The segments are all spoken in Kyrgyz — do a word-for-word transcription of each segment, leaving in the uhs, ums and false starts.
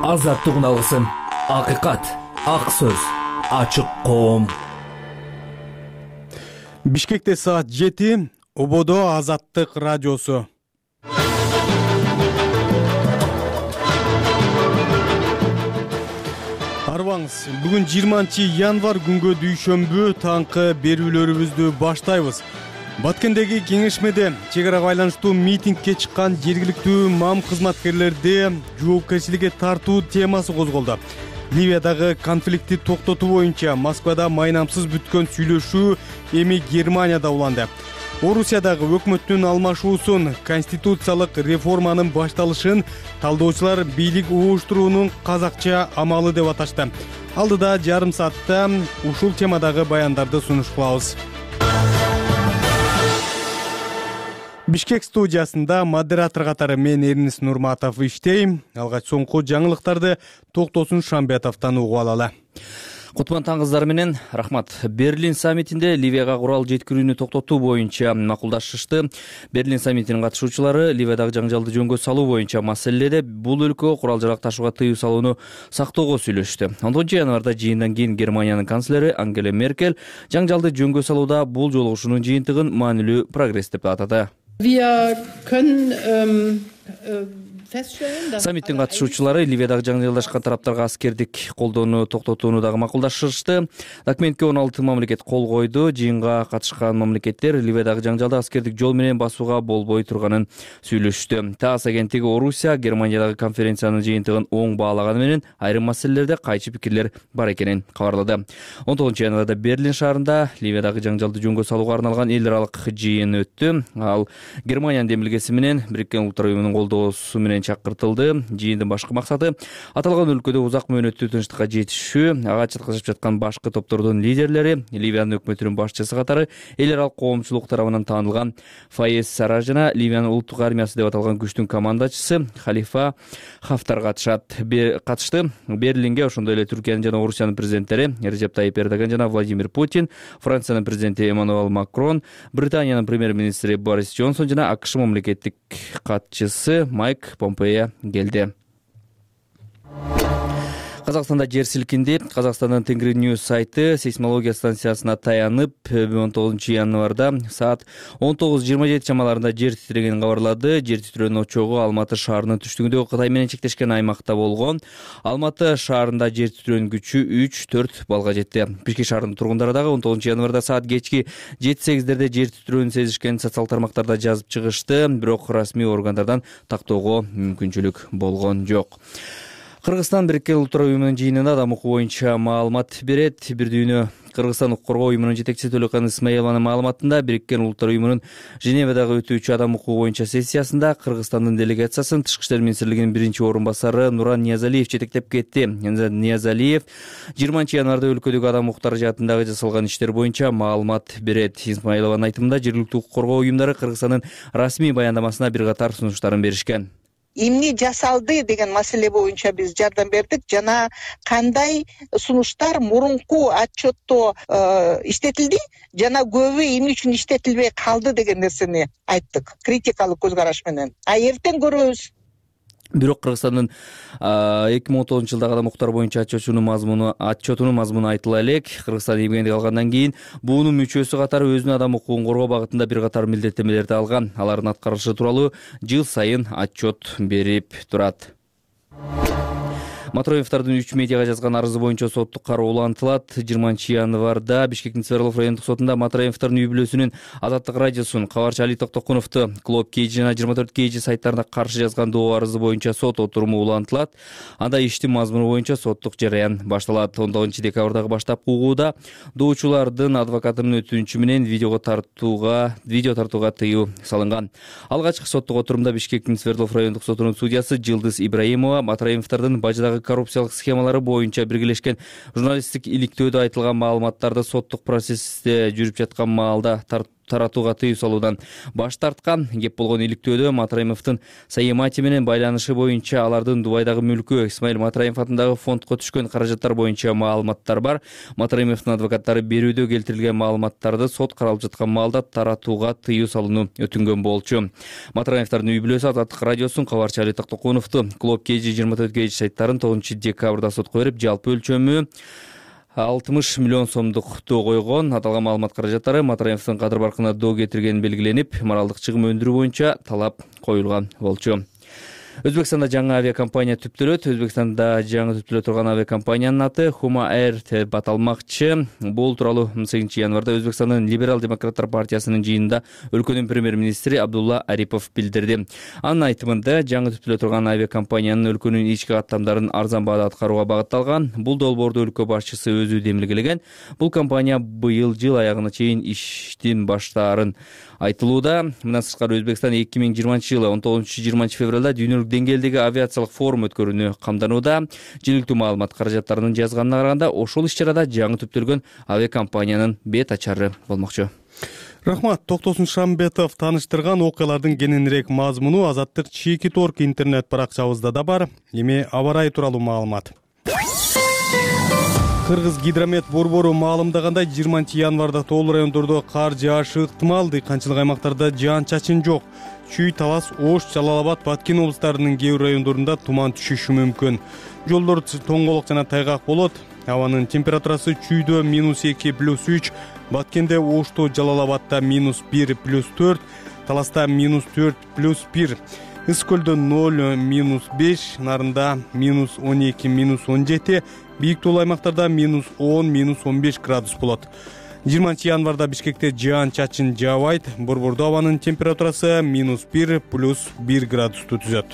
Азаттыгын алгысың. Акыйкат, ак сөз, ачык коом. Бишкекте саат жети, Ободо Азаттык радиосу. Арбаңыз, бүгүн жыйырманчы январь күнгө дүйшөмбү таңкы берүүлөрүбүздү баштайбыз. Баткендеги кеңешмеде чек арага байланыштуу митингке чыккан жергиликтүү мам кызматкерлерди жоопкерчиликке тартуу темасы козголду. Ливиядагы конфликтти токтотуу боюнча Москвада майнамсыз бүткөн сүйлөшүү эми Германияда уланды. Орусиядагы өкмөттүн алмашуусун, конституциялык реформанын башталышын талдоочулар бийлик угуштуруунун казакча амалы деп аташты. Алдыда жарым саатта ушул темадагы баяндарды сунуш кылабыз. Бишкек студиясында модератор катары мен Эрнис Нурматов иштейм. Алгач соңку жаңылыктарды Токтосун Шамбетовдон угуп алалы. Кутман таңыздар менен рахмат. Берлин саммитинде Ливияга курал жеткирүүнү токтотуу боюнча макулдашышты. Берлин саммитинин катышуучулары Ливиядагы жаңжалды жөнгө салуу боюнча маселеледе бул өлкө курал жарак ташууга тыюу салууну сактоого сүйлөштү. он тогузунчу январда жыйындан кийин Германиянын канцлери Ангела Меркель жаңжалды жөнгө салууда бул жолугушуунун жыйынтыгын маанилүү прогресс деп атады. Wir können ähm, Саммиттин катышуучулары Ливиядагы жаңжалдашкан тараптарга аскердик колдоону токтотууну дагы макулдашышты. Документке он алты мамлекет кол койду. Жыйынга катышкан мамлекеттер Ливиядагы жаңжалды аскердик жол менен басууга болбой турганын сүйлөштү. ТАСС агенттиги Орусия Германиядагы конференциянын жыйынтыгын оң баалаганы менен айрым маселелерде кайчы пикирлер бар экенин кабарлады. он тогузунчу январда Берлин шаарында Ливиядагы жаңжалды жөнгө салууга арналган эл аралык жыйын өттү. Ал Германиянын демилгеси менен Бириккен Улуттар уюмунун колдоосу менен чакыртылды. Жыйындын башкы максаты аталган өлкөдө узак мөөнөттүү тынчтыкка жетишүү. Ага чаткашып жаткан башкы топтордун лидерлери, Ливиянын өкмөтүнүн башчысы катары эл аралык коомчулук тарабынан таанылган Фаез Сарраж жана Ливиянын улуттук армиясы деп аталган күчтүн командачысы Халифа Хафтар катышат. Катышты. Берлинге ошондой эле Түркиянын жана Орусиянын президенттери Режеп Тайип Эрдоган жана Владимир Путин, Франциянын президенти Эммануэл Макрон, Британиянын премьер-министри Борис Джонсон жана АКШ мамлекеттик катчысы Майк Помпея келди. Казакстанда жер силкинди. Казакстандын Тенгриньюз сайты сейсмология станциясына таянып, он тогузунчу январда саат он тогуз жыйырма жети чамаларында жер титирегенин кабарлады. Жер титирөөнүн очогу Алматы шаарынын түштүгүндөгү Кытай менен чектешкен аймакта болгон. Алматы шаарында жер титирөөнүн күчү үч төрт балга жетти. Бишкек шаарынын тургундары дагы он тогузунчу январда саат кечки жети сегиздерде жер титирөөнүн сезишкенин социалдык тармактарда жазып чыгышты. Бирок расмий органдардан тактоого мүмкүнчүлүк болгон жок. Кыргызстан Бириккен Улуттар уюмунун жыйынында адам укугу боюнча маалымат берет. Бир дүйнө Кыргызстан укук коргоо уюмунун жетекчиси Төлөкан Исмаилованын маалыматында Бириккен Улуттар уюмунун Женевадагы өтүүчү адам укугу боюнча сессиясында Кыргызстандын делегациясын Тышкы иштер министрлигинин биринчи орун басары Нуран Ниязалиев жетектеп кетти. Ниязалиев жыйырманчы январда өлкөдөгү адам укуктары жаатындагы жасалган иштер боюнча маалымат берет. Исмаилованын айтымында жергиликтүү укук коргоо уюмдары Кыргызстандын расмий баяндамасына бир катар сунуштарын беришкен. Эмне жасалды деген маселе боюнча биз жардам бердик жана кандай сунуштар мурунку отчетто э, иштетилди жана көбү эмне үчүн иштетилбей калды деген нерсени айттык критикалык көз караш менен. А эртең көрөбүз. Бирок Кыргызстандын эки миң он тогузунчу жылдагы адам укуктары боюнча отчетунун мазмуну отчетунун мазмуну айтыла элек. Кыргызстан эмгендик алгандан кийин буунун мүчөсү катары өзүнүн адам укугун коргоо багытында бир катар милдеттенмелерди алган. Алардын аткарышы тууралуу жыл сайын отчет берип турат. Матроевдордун үч медиага жазган арызы боюнча соттук кароо улантылат. жыйырманчы январда Бишкектин Свердлов райондук сотунда Матроевдордун үй-бүлөсүнүн Азаттык радиосунун кабарчы Али Токтокуновду Клоп Кейджи жана жыйырма төрт Кейджи сайттарына каршы жазган доо арызы боюнча сот отуруму улантылат. Анда иштин мазмуну боюнча соттук жараян башталат. он тогузунчу декабрдагы баштапкы угууда доочулардын адвокатынын өтүнүчү менен видеого тартууга видео тартууга тыюу салынган. Алгачкы соттук отурумда Бишкектин Свердлов райондук сотунун судьясы Жылдыз Ибраимова Матроевдордун бажыдагы коррупциялык схемалары боюнча биргелешкен журналисттик иликтөөдө айтылган маалыматтарды соттук процессте жүрүп жаткан маалда таратууга тыюу салуудан баш тарткан. Кеп болгон иликтөөдө Матраимовдун Саемати менен байланышы боюнча алардын Дубайдагы мүлкү, Исмаил Матраимов атындагы фондко түшкөн каражаттар боюнча маалыматтар бар. Матраимовдун адвокаттары берүүдө келтирилген маалыматтарды сот каралып жаткан маалда таратууга тыюу салууну өтүнгөн болчу. Матраимовдордун үй бүлөсү Азаттык радиосунун кабарчысы Али Токтокуновду Клуб кей жи жыйырма төрт кей жи сайттарын тогузунчу декабрда сотко берип, жалпы өлчөмү алтымыш миллион сомдукту койгон. Аталган маалымат каражаттары Матраимовдун кадыр баркына доо кетиргени белгиленип, моралдык чыгым өндүрүү боюнча талап коюлган болчу. Өзбекстанда жаңы авиакомпания түптөлөт. Өзбекстанда жаңы түптөлө турган авиакомпаниянын аты Huma Air деп аталмакчы. Бул тууралуу сегизинчи январда Өзбекстандын Либерал демократтар партиясынын жыйынында өлкөнүн премьер-министри Абдулла Арипов билдирди. Анын айтымында жаңы түптөлө турган авиакомпаниянын өлкөнүн ички каттамдарын арзан баада аткарууга багытталган. Бул долбоорду өлкө башчысы өзү демилгелеген. Бул компания быйыл жыл аягына чейин иштин баштаарын айтылууда. Мындан сырткары Өзбекстан эки миң жыйырманчы жылы он тогузунчу жыйырманчы февралда дүйнөлүк деңгээлдеги авиациялык форум өткөрүүнү камданууда. Жергиликтүү маалымат каражаттарынын жазганына караганда, ошол иш-чарада жаңы түптөлгөн авиакомпаниянын бет ачары болмокчу. Рахмат. Токтосун Шамбетов тааныштырган окуялардын кененирээк мазмуну Азаттык чеки торг интернет баракчабызда да бар. Эми аба ырайы тууралуу маалымат. Кыргыз гидромет борбору маалымдагандай, жыйырманчы январда тоол райондордо кар жаашы ыктымал. Дыйканчылык аймактарда жаан-чачын жок. Чүй, Талас, Ош, Жалал-Абад, Баткен облустарынын кээ бир райондорунда туман түшүшү мүмкүн. Жолдор тоңголок жана тайгак болот. Абанын температурасы Чүйдө минус эки плюс үч, Баткенде, Ошто, Жалал-Абадта минус бир плюс төрт, Таласта минус төрт плюс бир. Ысыкөлдө ноль минус беш, Нарында минус он эки минус он жети, бийик тоол аймактарда минус он минус он беш градус болот. жыйырманчы январда Бишкекте жаан-чачын жаабайт. Борбордо абанын температурасы минус бир плюс бир градусту түзөт.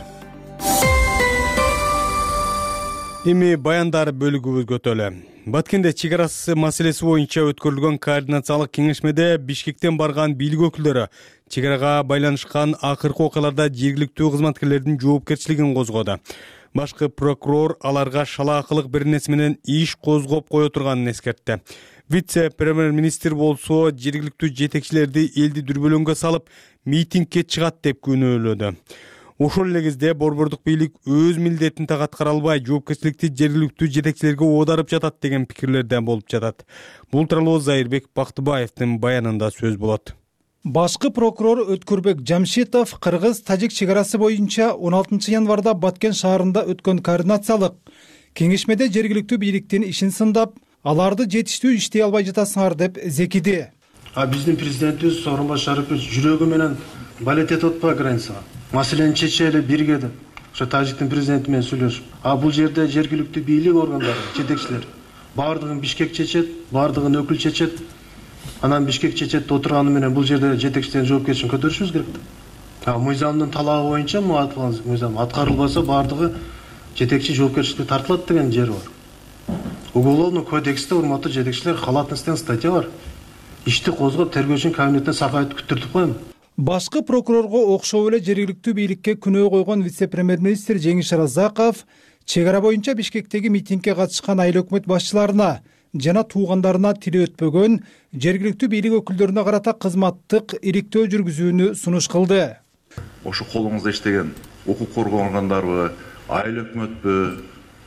Эми баяндар бөлүгүбүзгө өтөлү. Баткенде чек арасы маселеси боюнча өткөрүлгөн координациялык кеңешмеде Бишкектен барган бийлик өкүлдөрү чек арага байланышкан акыркы окуяларда жергиликтүү кызматкерлердин жоопкерчилигин козгоду. Башкы прокурор аларга шалаакылык бир нерсе менен иш козгоп кое турганын эскертти. Вице-премьер-министр болсо жергиликтүү жетекчилерди элди дүрбөлөңгө салып, митингге чыгат деп күнөөлөдү. Ошол эле кезде борбордук бийлик өз милдетин так аткара албай, жоопкерчиликти жергиликтүү жетекчилерге оодарып жатат деген пикирлерден болуп жатат. Бул тууралуу Зайырбек Бактыбаевдин баянында сөз болот. Башкы прокурор Өткүрбек Жамшитов кыргыз-тажик чек арасы боюнча он алтынчы январда Баткен шаарында өткөн координациялык кеңешмеде жергиликтүү бийликтин ишин сындап, аларды жетиштүү иштей албай жатасыңар деп зекиди. А биздин президентибиз Сооронбай Шарипович жүрөгү менен балет этип атпайбы границага? Маселени чечели бирге деп. Ошо тажиктин президенти менен сүйлөшүп. А бул жерде жергиликтүү бийлик органдары, жетекчилер баардыгын Бишкек чечет, баардыгын өкүл чечет. Анан Бишкек чечетте отурганы менен бул жерде жетекчилердин жоопкерчилигин көтөрүшүбүз керек да. А мыйзамдын талабы боюнча му аткан мыйзам аткарылбаса баардыгы жетекчи жоопкерчиликке тартылат деген жери бар. Уголовный кодексте, урматтуу жетекчилер, халатностен статья бар. Ишти козгоп тергөөчүнүн кабинетине сакайтып күттүртүп коем. Башкы прокурорго окшоо эле жергиликтүү бийликке күнөө койгон вице-премьер-министр Жеңиш Разаков чек ара боюнча Бишкектеги митингге катышкан айыл өкмөт башчыларына жана туугандарына тили өтпөгөн жергиликтүү бийлик өкүлдөрүнө карата кызматтык ириктөө жүргүзүүнү сунуш кылды. Ошо колуңузда иштеген укук коргоо органдарыбы, айыл өкмөтпү,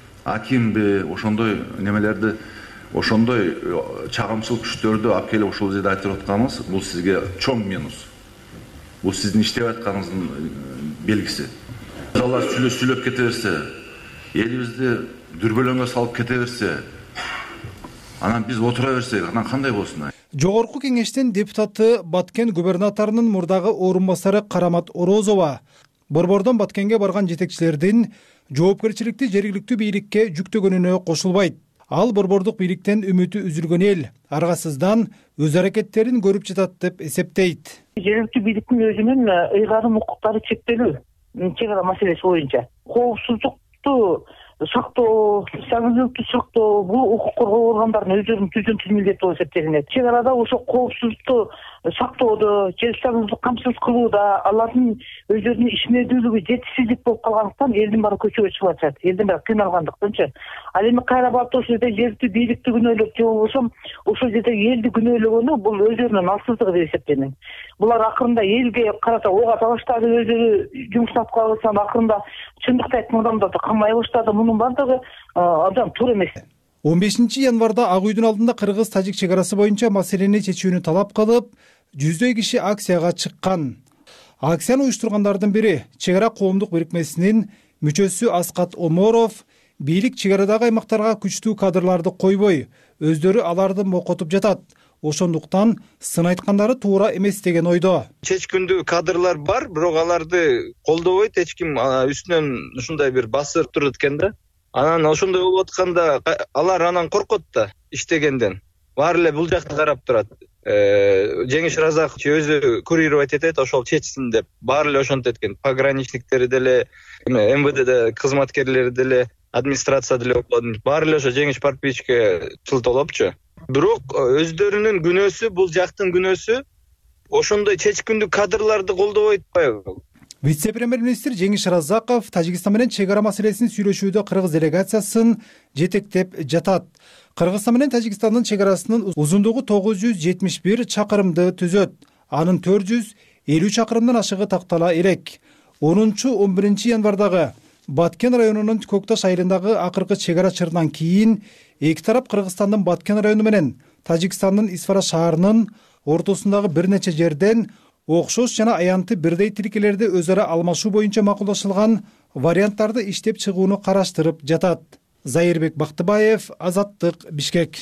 акимби, ошондой немелерди, ошондой чагымчыл күчтөрдү алып келип ошол жерде айтып атканыңыз, бул сизге чоң минус. Бул сиздин иштеп атканыңыздын белгиси. Алар сүйлөп кете берсе, элибизди дүрбөлөңгө салып кете берсе, анан биз отура берсек, анан кандай болсун? Жогорку кеңештин депутаты Баткен губернаторунун мурдагы орун басары Карамат Орозова борбордон Баткенге барган жетекчилердин жоопкерчиликти жергиликтүү бийликке жүктөгөнүнө кошулбайт. Ал борбордук бийликтен үмүтү үзүлгөн эл аргасыздан өз аракеттерин көрүп жатат деп эсептейт. Жергиликтүү бийликтин өзүнүн ыйгарым укуктары чектелүү чек ара маселеси боюнча коопсуздукту сактоо, сагындыкты сактоо бул укук коргоо органдарынын өздөрүнүн түзүн милдети болуп эсептелинет. Чек арада ошо коопсуздукту сактоодо жер шаруашылыгын камсыз кылууда алардын өздөрүнүн ишмердүүлүгү жетишсиздик болуп калгандыктан элдин баары көчөгө чыгып атышат, элдин баары кыйналгандыктанчы. Ал эми кайра барып ошол жерде жергиликтүү бийликти күнөөлөп же болбосо ошол жердеги элди күнөөлөгөнү бул өздөрүнүн алсыздыгы деп эсептейм. Булар акырында элге карата ого талаштады, өздөрү жумуштан алып калышсам акырында чындыкты айткан адамдарды камай баштады. Мунун баардыгы абдан туура эмес. он бешинчи январда Ак үйдүн алдында кыргыз-тажик чек арасы боюнча маселени чечүүнү талап кылып, жүздөй киши акцияга чыккан. Акцияны уюштургандардын бири чек ара коомдук бирикмесинин мүчөсү Аскат Оморов бийлик чек арадагы аймактарга күчтүү кадрларды койбой, өздөрү аларды мокотуп жатат. Ошондуктан сын айткандары туура эмес деген ойдо. Чечкиндүү кадрлар бар, бирок аларды колдобойт, эч ким үстүнөн ушундай бир басып турат экен да. Анан ошондой болуп атканда алар анан коркот да иштегенден. Баары эле бул жакты карап турат. Жеңиш Разаков өзү курировать этет, ошол чечсин деп баары эле ошентет экен. Пограничниктери деле, эм вэ дэ кызматкерлери деле, администрация деле болду. Баары эле ошо Жеңиш Парпичке чылтолопчу. Бирок өздөрүнүн күнөөсү, бул жактын күнөөсү ошондой чечкиндүү кадрларды колдобой атпайбы? Вице-премьер-министр Жеңиш Разаков Тажикстан менен чек ара маселесин сүйлөшүүдө кыргыз делегациясын жетектеп жатат. Кыргызстан менен Тажикстандын чек арасынын узундугу тогуз жүз жетимиш бир чакырымды түзөт. Анын төрт жүз элүү чакырымдан ашыгы тактала элек. онунчу он биринчи январдагы Баткен районунун Көкташ айылындагы акыркы чек ара чырынан кийин эки тарап Кыргызстандын Баткен району менен Тажикстандын Исфара шаарынын ортосундагы бир нече жерден окшош жана аянтты бирдей тилкелерди өз ара алмашуу боюнча макулдашылган варианттарды иштеп чыгууну караштырып жатат. Зайырбек Бактыбаев, Азаттык, Бишкек.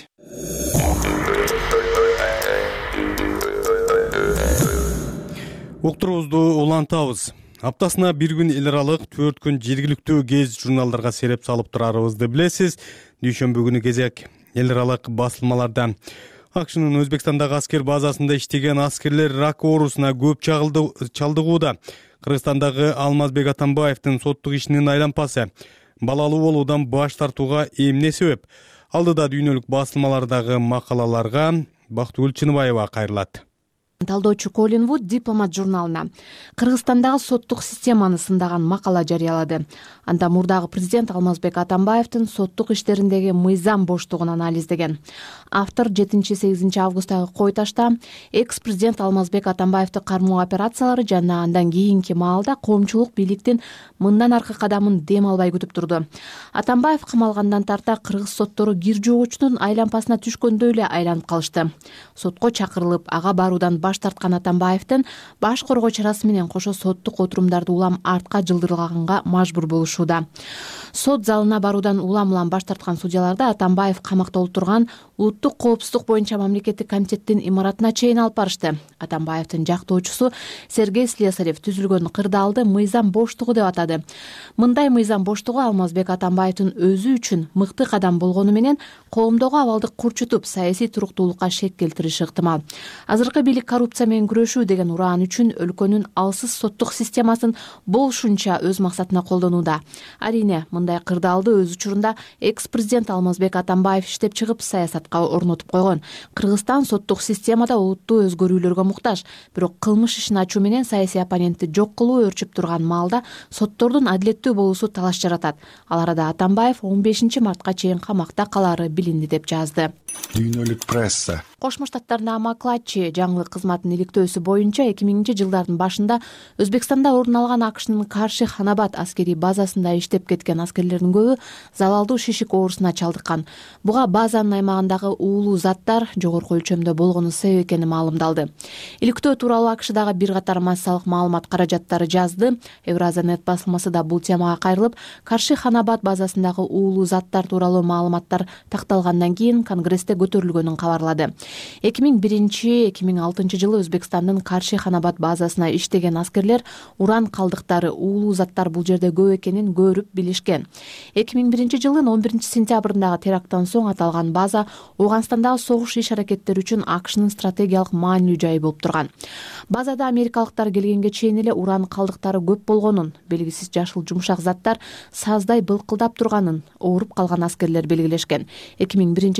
Уктурубузду улантабыз. Аптасына бир күн эл аралык, төрт күн жергиликтүү гез журналдарга сереп салып турарыбызды билесиз. Дүйшөмбү күнү кезек эл аралык басылмаларда. Акшнын Өзбекстандагы аскер базасында иштеген аскерлер рак оорусуна көп чалдыгууда. Кыргызстандагы Алмазбек Атамбаевдин соттук ишинин айлампасы балалуу болуудан баш тартууга эмне себеп? Алдыда дүйнөлүк басылмалардагы макалаларга Бактыгүл Чыныбаева кайрылат. Талдоочу Колин Вуд Дипломат журналына Кыргызстандагы соттук системаны сындаган макала жарыялады. Анда мурдагы президент Алмазбек Атамбаевдин соттук иштериндеги мыйзам боштугун анализдеген. Автор жетинчи сегизинчи августтагы кой ташта экс-президент Алмазбек Атамбаевди кармоо операциялары жана андан кийинки маалда коомчулук бийликтин мындан аркы кадамын дем албай күтүп турду. Атамбаев камалгандан тарта кыргыз соттору кир жугуучунун айлампасына түшкөндөй эле айланып калышты. Сотко чакырылып, ага баруудан баш тарткан Атамбаевдин баш коргоо чарасы менен кошо соттук отурумдарды улам артка жылдырганга мажбур болушууда. Сот залына баруудан улам-улам баш тарткан судьяларды Атамбаев камакта олтурган улуттук коопсуздук боюнча мамлекеттик комитеттин имаратына чейин алып барышты. Атамбаевдин жактоочусу Сергей Слесарев түзүлгөн кырдаалды мыйзам боштугу деп атады. Мындай мыйзам боштугу Алмазбек Атамбаевдин өзү үчүн мыкты кадам болгону менен коомдогу абалды курчутуп, саясий туруктуулукка шек келтириши ыктымал. Азыркы бийлик коррупция менен күрөшүү деген ураан үчүн өлкөнүн алсыз соттук системасын болушунча өз максатына колдонууда. Арине, мындай кырдаалды өз учурунда экс-президент Алмазбек Атамбаев иштеп чыгып саясатка орнотуп койгон. Кыргызстан соттук системада улуттуу өзгөрүүлөргө муктаж, бирок кылмыш ишин ачуу менен саясий оппонентти жок кылуу өрчүп турган маалда соттордун адилеттүү болуусу талаш жаратат. Ал арада Атамбаев он бешинчи мартка чейин камакта калаары билинди деп жазды. Дүйнөлүк пресса. Кошмо Штаттардагы Маклаччи жаңылык кызматынын иликтөөсү боюнча эки миңинчи жылдардын башында Өзбекстанда орун алган Акшнын Карши Ханабад аскерий базасында иштеп кеткен аскерлердин көбү залалдуу шишик оорусуна чалдыккан. Буга базанын аймагындагы уулуу заттар жогорку өлчөмдө болгону себеп экени маалымдалды. Иликтөө тууралуу Акшдагы бир катар массалык маалымат каражаттары жазды. Евразия.нет басылмасы да бул темага кайрылып, Карши Ханабад базасындагы уулуу заттар тууралуу маалыматтар такталгандан кийин Конгрессте көтөрүлгөнүн кабарлады. эки миң биринчи эки миң алтынчы жылы Өзбекстандын Карши Ханабад базасына иштеген аскерлер уран калдыктары, уулуу заттар бул жерде көп экенин көрүп билишкен. эки миң биринчи жылдын он биринчи сентябрындагы теракттан соң аталган база Ооганстандагы согуш иш-аракеттери үчүн Акшнын стратегиялык маанилүү жайы болуп турган. Базада америкалыктар келгенге чейин эле уран калдыктары көп болгонун, белгисиз жашыл жумшак заттар саздай былкылдап турганын ооруп калган аскерлер белгилешкен. эки миң биринчи жылы бул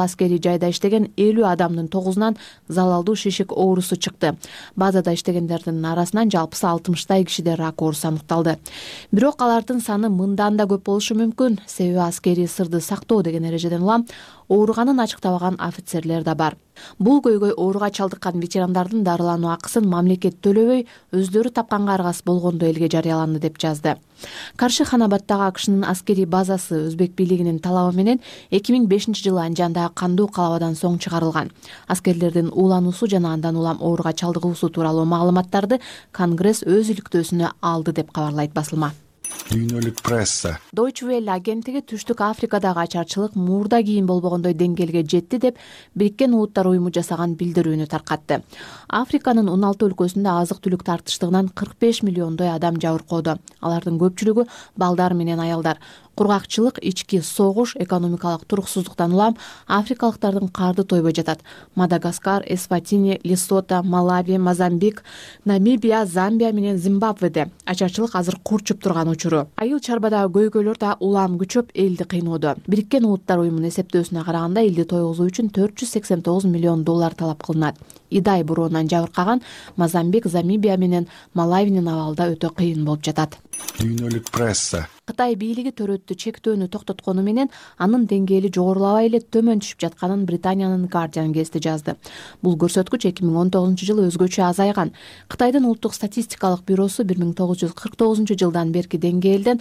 аскерий жайда иштеген элүү адамдын тогузунан залалдуу шишик оорусу чыкты. Базада иштегендердин арасынан жалпысы алтымыштай кишиде рак оорусу аныкталды. Бирок алардын саны мындан да көп болушу мүмкүн. Себеби аскерий сырды сактоо деген эрежеден улам ооруганын ачыктабаган офицерлер да бар. Бул көйгөй ооруга чалдыккан ветерандардын дарылануу акысын мамлекет төлөбөй, өздөрү тапканга аргасыз болгондо элге жарыяланды деп жазды. Каршы Ханабаддагы АКШнын аскерий базасы өзбек бийлигинин талабы менен эки миң бешинчи жылы Анжандагы кандуу калабадан соң чыгарылган. Аскерлердин уулануусу жана андан улам ооруга чалдыгуусу тууралуу маалыматтарды Конгресс өз иликтөөсүнө алды деп кабарлайт басылма. Дүйнөлүк пресса. Deutsche Welle агенттиги Түштүк Африкадагы ачарчылык мурда кийин болбогондой деңгээлге жетти деп Бириккен Улуттар уюму жасаган билдирүүнү таркатты. Африканын он алты өлкөсүндө азык-түлүк тартыштыгынан кырк беш миллиондой адам жабыркоодо. Алардын көпчүлүгү балдар менен аялдар. Кургакчылык, ички согуш, экономикалык туруксуздуктан улам африкалыктардын карды тойбой жатат. Мадагаскар, Эсватини, Лесото, Малави, Мозамбик, Намибия, Замбия менен Зимбабведе ачарчылык азыр курчуп турган учуру. Айыл чарбадагы көйгөйлөр да улам күчөп элди кыйноодо. Бириккен Улуттар уюмунун эсептөөсүнө караганда элди тойгузуу үчүн төрт жүз сексен тогуз миллион доллар талап кылынат. Идай буроонан жабыркаган Мозамбик, Замбия менен Малавинин абалда өтө кыйын болуп жатат. Дүйнөлүк пресса. Кытай бийлиги төрөттү чектөөнү токтоткону менен анын деңгээли жогорулабай эле төмөн түшүп жатканын Британиянын Guardian гезити жазды. Бул көрсөткүч эки миң он тогузунчу жылы өзгөчө азайган. Кытайдын улуттук статистикалык бюросу бир миң тогуз жүз кырк тогузунчу жылдан берки деңгээлден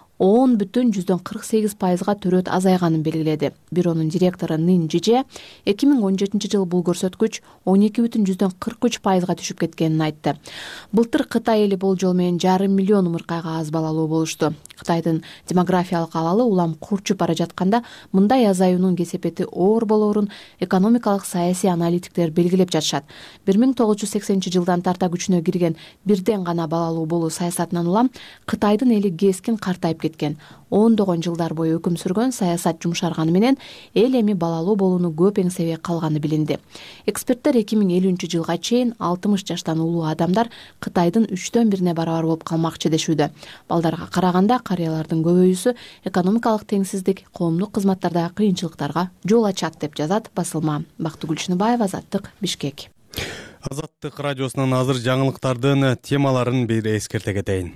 он бүтүн жүздөн кырк сегиз пайызга төрөт азайганын белгиледи. Бюронун директору Нин Жиже эки миң он жетинчи жылы бул көрсөткүч он эки бүтүн жүздөн кырк үч пайызга түшүп кеткенин айтты. Былтыр Кытай эли болжол менен жарым миллион умуркайга аз балалуу болушту. Кытайдын демографиялык абалы улам курчуп бара жатканда мындай азаюунун кесепети оор болоорун экономикалык саясий аналитиктер белгилеп жатышат. бир миң тогуз жүз сексенинчи жылдан тарта күчүнө кирген бирден гана балалуу болуу саясатынан улам Кытайдын эли кескин картайып кеткен. ондогон жылдар бою өкүм сүргөн саясат жумшарганы менен эл эми балалуу болууну көп эңсебей калганы билинди. Эксперттер эки миң элүүнчү жылга чейин алтымыш жаштан улуу адамдар Кытайдын үчтөн бирине барабар болуп калмакчы дешүүдө. Балдарга караганда карыялардын көбөйүүсү экономикалык теңсиздик, коомдук кызматтардагы кыйынчылыктарга жол ачат деп жазат басылма. Бактыгүл Шыныбаева, Азаттык, Бишкек. Азаттык радиосунан азыр жаңылыктардын темаларын бир эскерте кетейин.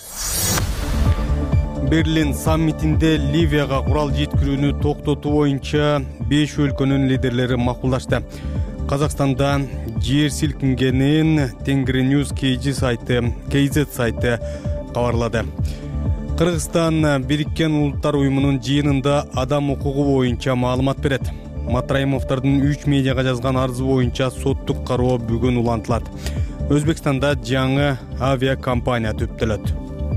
Берлин саммитинде Ливияга курал жеткирүүнү токтотуу боюнча беш өлкөнүн лидерлери макулдашты. Казакстанда жер силкингенин Тенгриньюз Кейжи сайты, Кейзет сайты кабарлады. Кыргызстан Бириккен Улуттар уюмунун жыйынында адам укугу боюнча маалымат берет. Матраимовдордун үч медиага жазган арызы боюнча соттук кароо бүгүн улантылат. Өзбекстанда жаңы авиакомпания түптөлөт.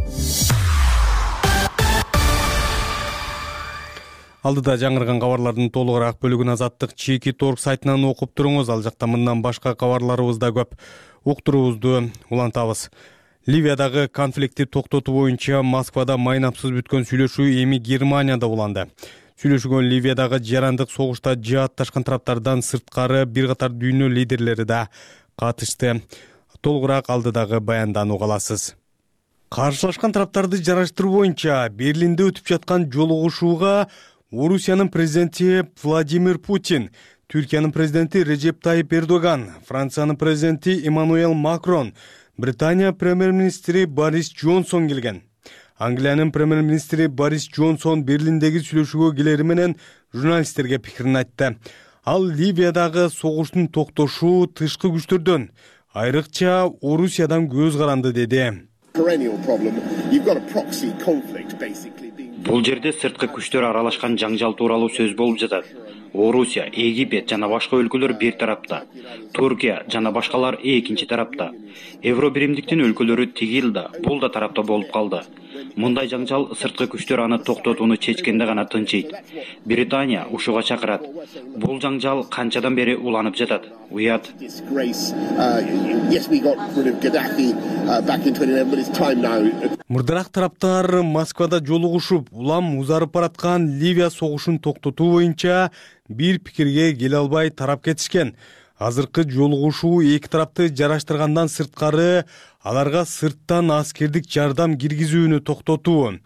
Алдыда жаңырган кабарлардын толугураак бөлүгүн Азаттык чеки торг сайтынан окуп туруңуз. Ал жакта мындан башка кабарларыбыз да көп. Уктуруубузду улантабыз. Ливиядагы конфликтти токтотуу боюнча Москвада майнапсыз бүткөн сүйлөшүү эми Германияда уланды. Сүйлөшүүгө Ливиядагы жарандык согушта жаатташкан тараптардан сырткары бир катар дүйнө лидерлери да катышты. Толугураак алдыдагы баяндан уга аласыз. Каршылашкан тараптарды жараштыруу боюнча Берлинде өтүп жаткан жолугушууга Орусиянын президенти Владимир Путин, Түркиянын президенти Режеп Тайип Эрдоган, Франциянын президенти Эммануэл Макрон, Британия премьер-министри Борис Джонсон келген. Англиянын премьер-министри Борис Джонсон Берлиндеги сүйлөшүүгө келери менен журналисттерге пикирин айтты. Ал Ливиядагы согуштун токтошуу тышкы күчтөрдөн, айрыкча Орусиядан көз каранды деди. Бул жерде сырткы күчтөр аралашкан жаңжал тууралуу сөз болуп жатат. Орусия, Египет жана башка өлкөлөр бир тарапта, Туркия жана башкалар экинчи тарапта. Евробиримдиктин өлкөлөрү тигил да, бул да тарапта болуп калды. Мындай жаңжал сырткы күчтөр аны токтотууну чечкенде гана тынчыйт. Британия ушуга чакырат. Бул жаңжал канчадан бери уланып жатат. Уят. Мурдараак тараптар Москвада жолугушуп, улам узарып бараткан Ливия согушун токтотуу боюнча бир пикирге келе албай тарап кетишкен. Азыркы жолугушуу эки тарапты жараштыргандан сырткары аларга сырттан аскердик жардам киргизүүнү токтотуу,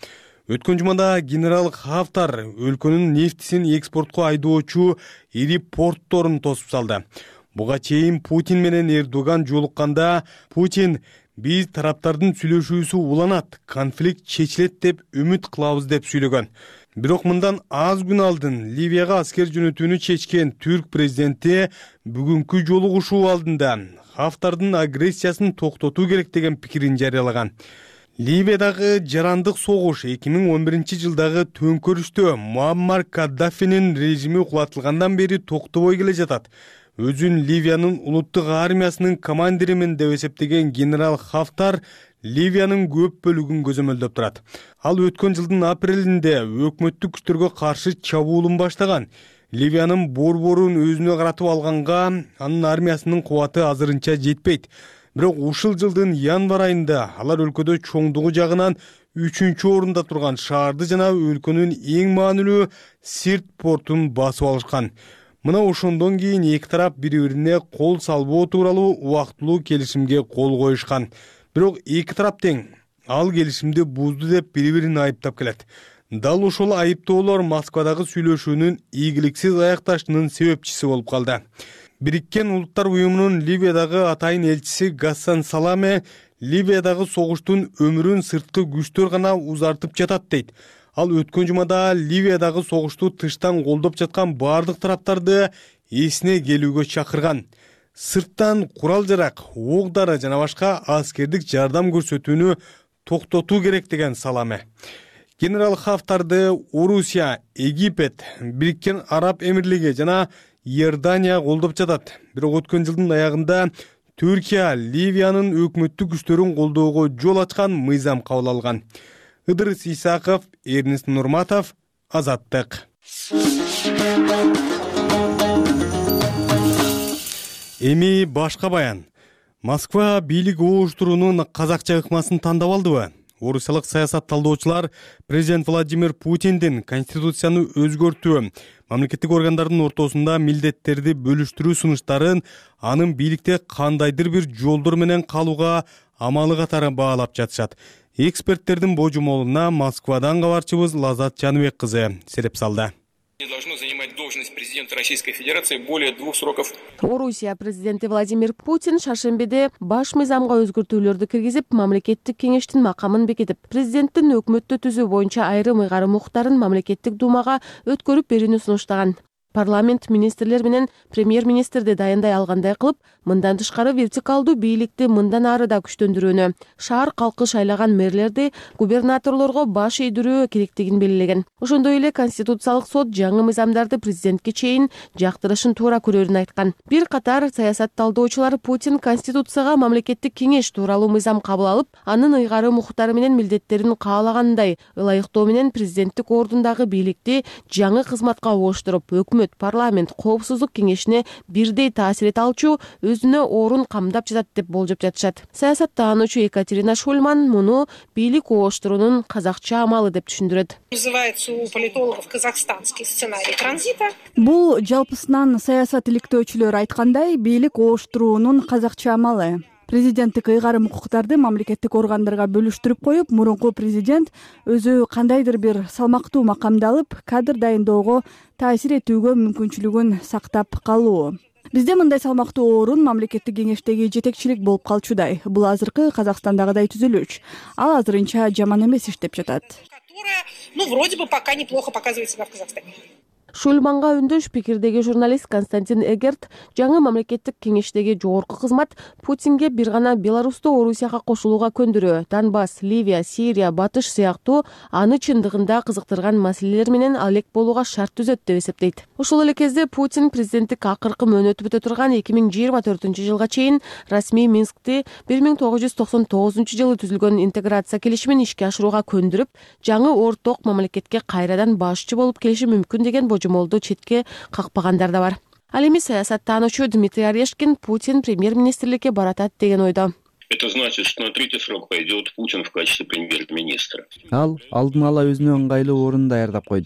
Өткөн жумада генерал Хафтар өлкөнүн нефтисин экспортко айдоочу ири портторун тосуп салды. Буга чейин Путин менен Эрдоган жолукканда Путин биз тараптардын сүйлөшүүсү уланат, конфликт чечилет деп үмүт кылабыз деп сүйлөгөн. Бирок мындан аз күн алдын Ливияга аскер жөнөтүүнү чечкен түрк президенти бүгүнкү жолугушуу алдында Хафтардын агрессиясын токтотуу керек деген пикирин жарыялаган. Ливиядагы жарандык согуш эки миң он биринчи жылдагы төңкөрүштө Муаммар Каддафинин режими кулатылгандан бери токтобой келе жатат. Өзүн Ливиянын улуттук армиясынын командиримин деп эсептеген генерал Хафтар Ливиянын көп бөлүгүн көзөмөлдөп турат. Ал өткөн жылдын апрелинде өкмөттүк күчтөргө каршы чабуулун баштаган. Ливиянын борборун өзүнө каратып алганга анын армиясынын кубаты азырынча жетпейт. Бирок ушул жылдын январ айында алар өлкөдө чоңдугу жагынан үчүнчү орунда турган шаарды жана өлкөнүн эң маанилүү Сирт портун басып алышкан. Мына ошондон кийин эки тарап бири-бирине кол салбоо тууралуу убактылуу келишимге кол коюшкан. Бирок эки тарап тең ал келишимди бузду деп бири-бирин айыптап келет. Дал ошол айыптоолор Москвадагы сүйлөшүүнүн ийгиликсиз аякташынын себепчиси болуп калды. Бириккен Улуттар уюмунун Ливиядагы атайын элчиси Гассан Саламе Ливиядагы согуштун өмүрүн сырткы күчтөр гана узартып жатат дейт. Ал өткөн жумада Ливиядагы согушту тыштан колдоп жаткан бардык тараптарды эсине келүүгө чакырган. Сырттан курал-жарак, ок-дары жана башка аскердик жардам көрсөтүүнү токтотуу керек деген Саламе. Генерал Хафтарды Орусия, Египет, Бириккен Араб Эмирлиги жана Иордания колдоп жатат. Бирок өткөн жылдын аягында Түркия Ливиянын өкмөттүк күчтөрүн колдоого жол ачкан мыйзам кабыл алган. Ыдырыс Исаков, Эрнест Нурматов, Азаттык. Эми башка баян. Москва бийлик ооштуруунун казакча ыкмасын тандап алдыбы? Орусиялык саясат талдоочулар президент Владимир Путиндин конституцияны өзгөртүү, мамлекеттик органдардын ортосунда милдеттерди бөлүштүрүү сунуштарын анын бийликте кандайдыр бир жолдор менен калууга амалы катары баалап жатышат. Эксперттердин божомолуна Москвадан кабарчыбыз Лазат Жаныбек кызы сереп салды. Не должно занимать должность президента Российской Федерации более двух сроков. Орусия президенти Владимир Путин шаршембиде баш мыйзамга өзгөртүүлөрдү киргизип, мамлекеттик кеңештин макамын бекитип, президенттин өкмөттү түзүү боюнча айрым ыйгарым укуктарын мамлекеттик думага өткөрүп берүүнү сунуштаган. Парламент министрлер менен премьер-министрди дайындай алгандай кылып, мындан тышкары вертикалдуу бийликти мындан ары да күчтөндүрүүнү, шаар калкы шайлаган мэрлерди губернаторлорго баш ийдирүү керектигин белгилеген. Ошондой эле Конституциялык сот жаңы мыйзамдарды президентке чейин жактырышын туура көрөрүн айткан. Бир катар саясат талдоочулар Путин Конституцияга мамлекеттик кеңеш тууралуу мыйзам кабыл алып, анын ыйгарым укуктары менен милдеттерин каалагандай ылайыктоо менен президенттик ордундагы бийликти жаңы кызматка ооштуруп, өкмөт, парламент, коопсуздук кеңешине бирдей таасир эте алчу өзүнө орун камдап жатат деп болжоп жатышат. Саясаттаануучу Екатерина Шульман муну бийлик ооштуруунун казакча амалы деп түшүндүрөт. Называется у политологов казахстанский сценарий транзита. Бул жалпысынан саясат иликтөөчүлөр айткандай бийлик ооштуруунун казакча амалы. Президенттик ыйгарым укуктарды мамлекеттик органдарга бөлүштүрүп коюп, мурунку президент өзү кандайдыр бир салмактуу макамды алып, кадр дайындоого таасир этүүгө мүмкүнчүлүгүн сактап калуу. Бизде мындай салмактуу орун мамлекеттик кеңештеги жетекчилик болуп калчудай. Бул азыркы Казакстандагыдай түзүлүш. Ал азырынча жаман эмес иштеп жатат. Ну, вроде бы пока неплохо показывает себя в Казахстане. Шульманга үндөш пикирдеги журналист Константин Эгерт жаңы мамлекеттик кеңештеги жогорку кызмат Путинге бир гана Беларусьту Орусияга кошулууга көндүрүү, Донбасс, Ливия, Сирия, Батыш сыяктуу аны чындыгында кызыктырган маселелер менен алек болууга шарт түзөт деп эсептейт. Ошол эле кезде Путин президенттик акыркы мөөнөтү бүтө турган эки миң жыйырма төртүнчү жылга чейин расмий Минскти бир миң тогуз жүз токсон тогузунчу жылы түзүлгөн интеграция келишимин ишке ашырууга көндүрүп, жаңы орток мамлекетке кайрадан башчы болуп келиши мүмкүн деген божомолду четке какпагандар да бар. Ал эми саясаттаануучу Дмитрий Орешкин Путин премьер-министрликке баратат деген ойдо. Это значит, что на третий срок пойдет Путин в качестве премьер-министра. Ал алдын ала өзүнө ыңгайлуу орун даярдап койду.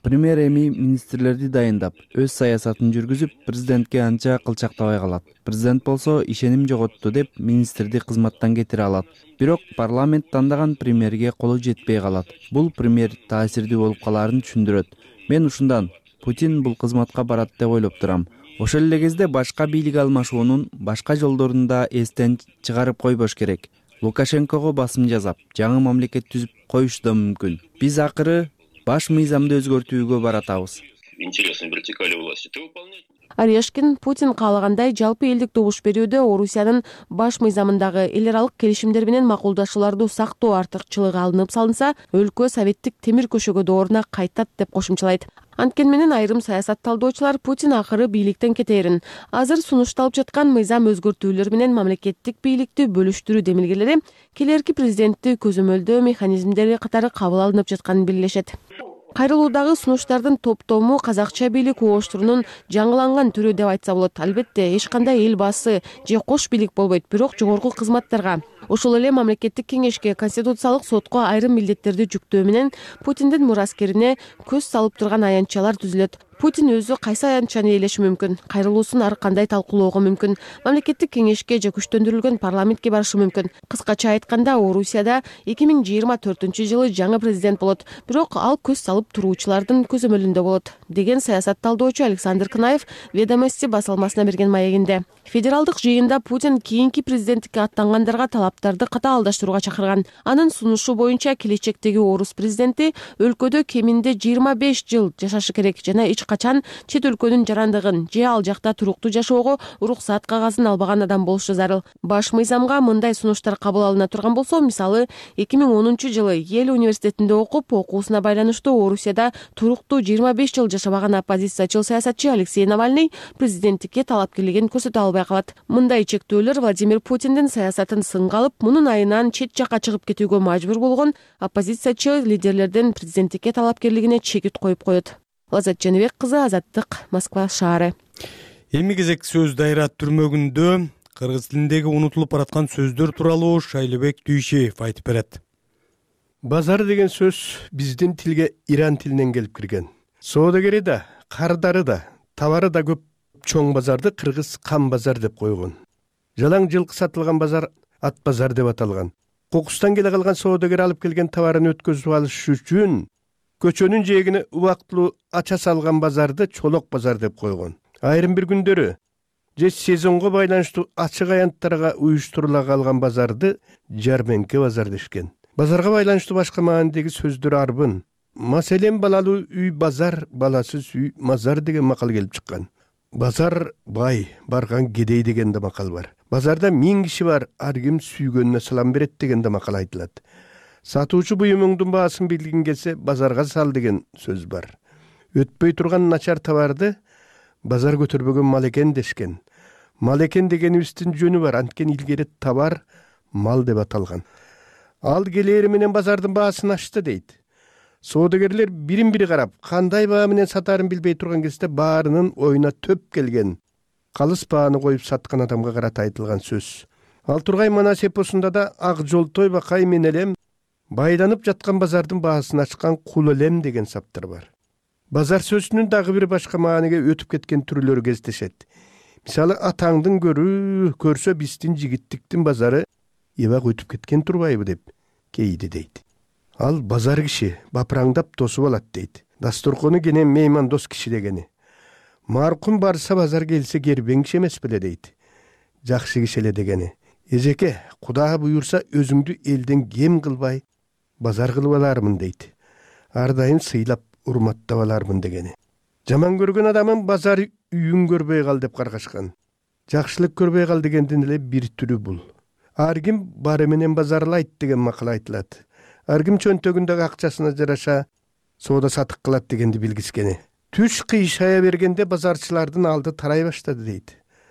Премьер эми министрлерди дайындап, өз саясатын жүргүзүп, президентке анча кылчактабай калат. Президент болсо ишеним жоготту деп министрди кызматтан кетире алат. Бирок парламент тандаган премьерге колу жетпей калат. Бул премьер таасирдүү болуп калаарын түшүндүрөт. Мен ушундан Путин бул кызматка барат деп ойлоп турам. Ошол эле кезде башка бийлик алмашуунун башка жолдорун да эстен чыгарып койбош керек. Лукашенкого басым жасап, жаңы мамлекет түзүп коюшу да мүмкүн. Биз акыры баш мыйзамды өзгөртүүгө баратабыз. Интересной вертикали власти ты выполнять. Орешкин Путин каалагандай жалпы элдик добуш берүүдө Орусиянын баш мыйзамындагы эл аралык келишимдер менен макулдашууларды сактоо артыкчылыгы алынып салынса, өлкө советтик темир көшөгө дооруна кайтат деп кошумчалайт. Анткени менен айрым саясат талдоочулар Путин акыры бийликтен кетерин, азыр сунушталып жаткан мыйзам өзгөртүүлөр менен мамлекеттик бийликти бөлүштүрүү демилгелери келерки президентти көзөмөлдөө механизмдери катары кабыл алынып жатканын белгилешет. Кайрылуудагы сунуштардын топтому казакча бийлик угуштурунун жаңыланган түрү деп айтса болот. Албетте, эч кандай эл баасы же кош бийлик болбойт, бирок жогорку кызматтарга, ошол эле мамлекеттик кеңешке, конституциялык сотко айрым милдеттерди жүктөө менен Путиндин мураскерине көз салып турган аянтчалар түзүлөт. Путин өзү кайсы аянтчаны ээлеши мүмкүн, кайрылуусун ар кандай талкуулоого мүмкүн, мамлекеттик кеңешке же күчтөндүрүлгөн парламентке барышы мүмкүн. Кыскача айтканда, Орусияда эки миң жыйырма төртүнчү жылы жаңы президент болот, бирок ал көз салып туруучулардын көзөмөлүндө болот, деген саясат талдоочу Александр Кынаев Ведомости басылмасына берген маегинде. Федералдык жыйында Путин кийинки президенттикке аттангандарга талаптарды катаалдаштырууга чакырган. Анын сунушу боюнча келечектеги орус президенти өлкөдө кеминде жыйырма беш жыл жашашы керек жана эч качан чет өлкөнүн жарандыгын же ал жакта туруктуу жашоого уруксаат кагазын албаган адам болушу зарыл. Баш мыйзамга мындай сунуштар кабыл алына турган болсо, мисалы эки миң онунчу жылы Йель университетинде окуп, окуусуна байланыштуу Орусияда туруктуу жыйырма беш жыл жашабаган оппозициячыл саясатчы Алексей Навальный президенттикке талапкерлигин көрсөтө албай калат. Мындай чектөөлөр Владимир Путиндин саясатын сынга алып, мунун айынан чет жакка чыгып кетүүгө мажбур болгон оппозициячы лидерлердин президенттикке талапкерлигине чекит коюп коет. Лазат Женебек кызы, Азаттык, Москва шаары. Эми кезек сөз дайра түрмөгүндө кыргыз тилиндеги унутулуп бараткан сөздөр тууралуу Шайлыбек Дүйшеев айтып берет. Базар деген сөз биздин тилге Иран тилинен келип кирген. Соодагери да, кардары да, товары да көп чоң базарды кыргыз кам базар деп койгон. Жалаң жылкы сатылган базар ат базар деп аталган. Кокустан келе калган соодагер алып келген товарын өткөзүп алыш үчүн көчөнүн жээгине убактылуу ача салган базарды чолок базар деп койгон. Айрым бир күндөрү же сезонго байланыштуу ачык аянттарга уюштурула калган базарды жарменке базар дешкен. Базарга байланыштуу башка маанидеги сөздөр арбын. Маселен балалуу үй базар, баласыз үй мазар деген макал келип чыккан. Базар бай, барган кедей деген да макал бар. Базарда миң киши бар, ар ким сүйгөнүнө салам берет деген да макал айтылат. Сатуучу буюмуңдун баасын билгин келсе, базарга сал деген сөз бар. Өтпөй турган начар товарды базар көтөрбөгөн мал экен дешкен. Мал экен дегенибиздин жөнү бар, анткени илгери товар мал деп аталган. Ал келери менен базардын баасын ачты дейт. Соодагерлер бирин бири карап, кандай баа менен сатарын билбей турган кезде баарынын оюна төп келген калыс бааны коюп саткан адамга карата айтылган сөз. Ал Тургай Манас эпосунда да ак жолтой бакай мен элем байланып жаткан базардын баасын ачкан кул элем деген саптар бар. Базар сөзүнүн дагы бир башка мааниге өтүп кеткен түрлөрү кездешет. Мисалы, атаңдын көрү көрсө биздин жигиттиктин базары эбак өтүп кеткен турбайбы деп кейди дейт. Ал базар киши бапыраңдап досу болот дейт. Дасторкону кенен мейман дос киши дегени. Маркум барса базар келсе кербең киши эмес беле дейт. Жакшы киши эле дегени. Эжеке, Куда буюрса өзүңдү элден кем кылбай базар кылып алармын дейт. Ар дайым сыйлап урматтап алармын дегени. Жаман көргөн адамын базар үйүн көрбөй кал деп каргашкан. Жакшылык көрбөй кал дегендин эле бир түрү бул. Ар ким бары менен базарлайт деген макал айтылат. Ар ким чөнтөгүндөгү акчасына жараша соода сатык кылат дегенди билгискени. Түш кыйшая бергенде базарчылардын алды тарай баштады дейт.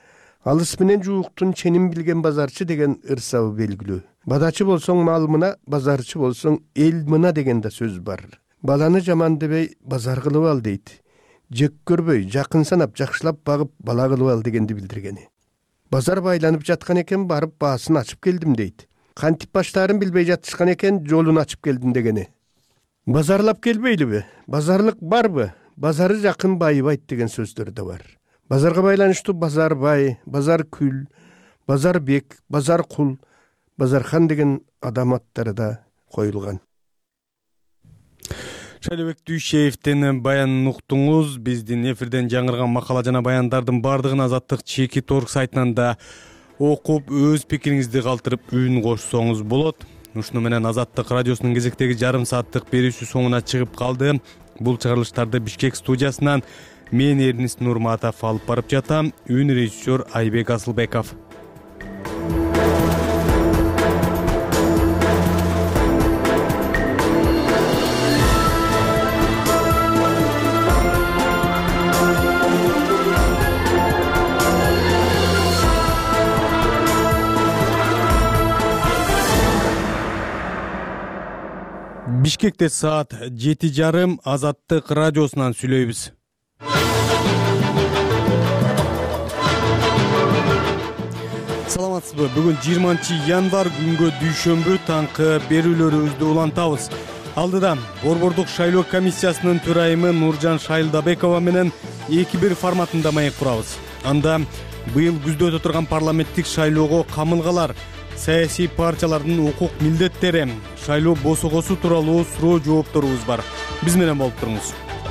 Алыс менен жууктун ченин билген базарчы деген ырсабы белгилүү. Бадачы болсоң мал мына, базарчы болсоң эл мына деген да сөз бар. Баланы жаман дебей базар кылып ал дейт. Жек көрбөй, жакын санап, жакшылап багып бала кылып ал дегенди билдиргени. Базар байланып жаткан экен, барып баасын ачып келдим дейт. Кантип баштаарын билбей жатышкан экен, жолун ачып келдим дегени. базарлап келбейлиби, базарлык барбы, базары жакын байыбайт деген сөздөр да бар. Базарга байланыштуу базар бай, базар күл, базар бек, базар кул, базархан деген адам аттары да коюлган. Шайлообек Дүйшеевдин баянын уктуңуз. Биздин эфирден жаңырган макала жана баяндардын баардыгын Азаттык чеки торг сайтынан да окуп, өз пикириңизди калтырып үн кошсоңуз болот. Ушуну менен Азаттык радиосунун кезектеги жарым сааттык берүүсү соңуна чыгып калды. Бул чыгарылыштарды Бишкек студиясынан мен Эрнис Нурматов алып барып жатам. Үн режиссер Айбек Асылбеков. Бишкекте саат жети жарым. Азаттык радиосунан сүйлөйбүз. Саламатсызбы? Бүгүн жыйырманчы январь күнгө дүйшөмбү таңкы берүүлөрүбүздү улантабыз. Алдыда Борбордук шайлоо комиссиясынын төрайымы Нуржан Шайлдабекова менен эки бир форматында маек курабыз. Анда быйыл күздө өтө турган парламенттик шайлоого камылгалар, саясий партиялардын укук милдеттери, шайлоо босогосу тууралуу суроо жоопторубуз бар. Биз менен болуп туруңуз.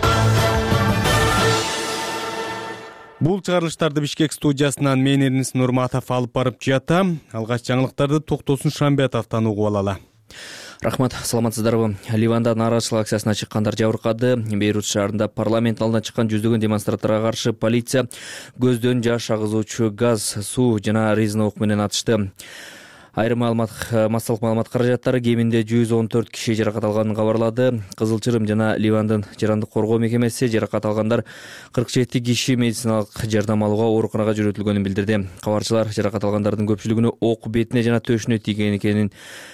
Бул чыгарылыштарды Бишкек студиясынан мен Эрнис Нурматов алып барып жатам. Алгач жаңылыктарды Токтосун Шамбетовдон угуп алалы. Рахмат, саламатсыздарбы? Ливанда нааразычылык акциясына чыккандар жабыркады. Бейрут шаарында парламент алдына чыккан жүздөгөн демонстранттарга каршы полиция көздөн жаш агызуучу газ, суу жана резина ок менен атышты. Айрым маалымат, массалык маалымат каражаттары кеминде жүз он төрт киши жаракат алганын кабарлады. Кызыл Чырым жана Ливандын жарандык коргоо мекемеси жаракат алгандар кырк жети киши медициналык жардам алууга ооруканага жөнөтүлгөнүн билдирди. Кабарчылар жаракат алгандардын көпчүлүгүнө ок бетине жана төшүнө тийген экенин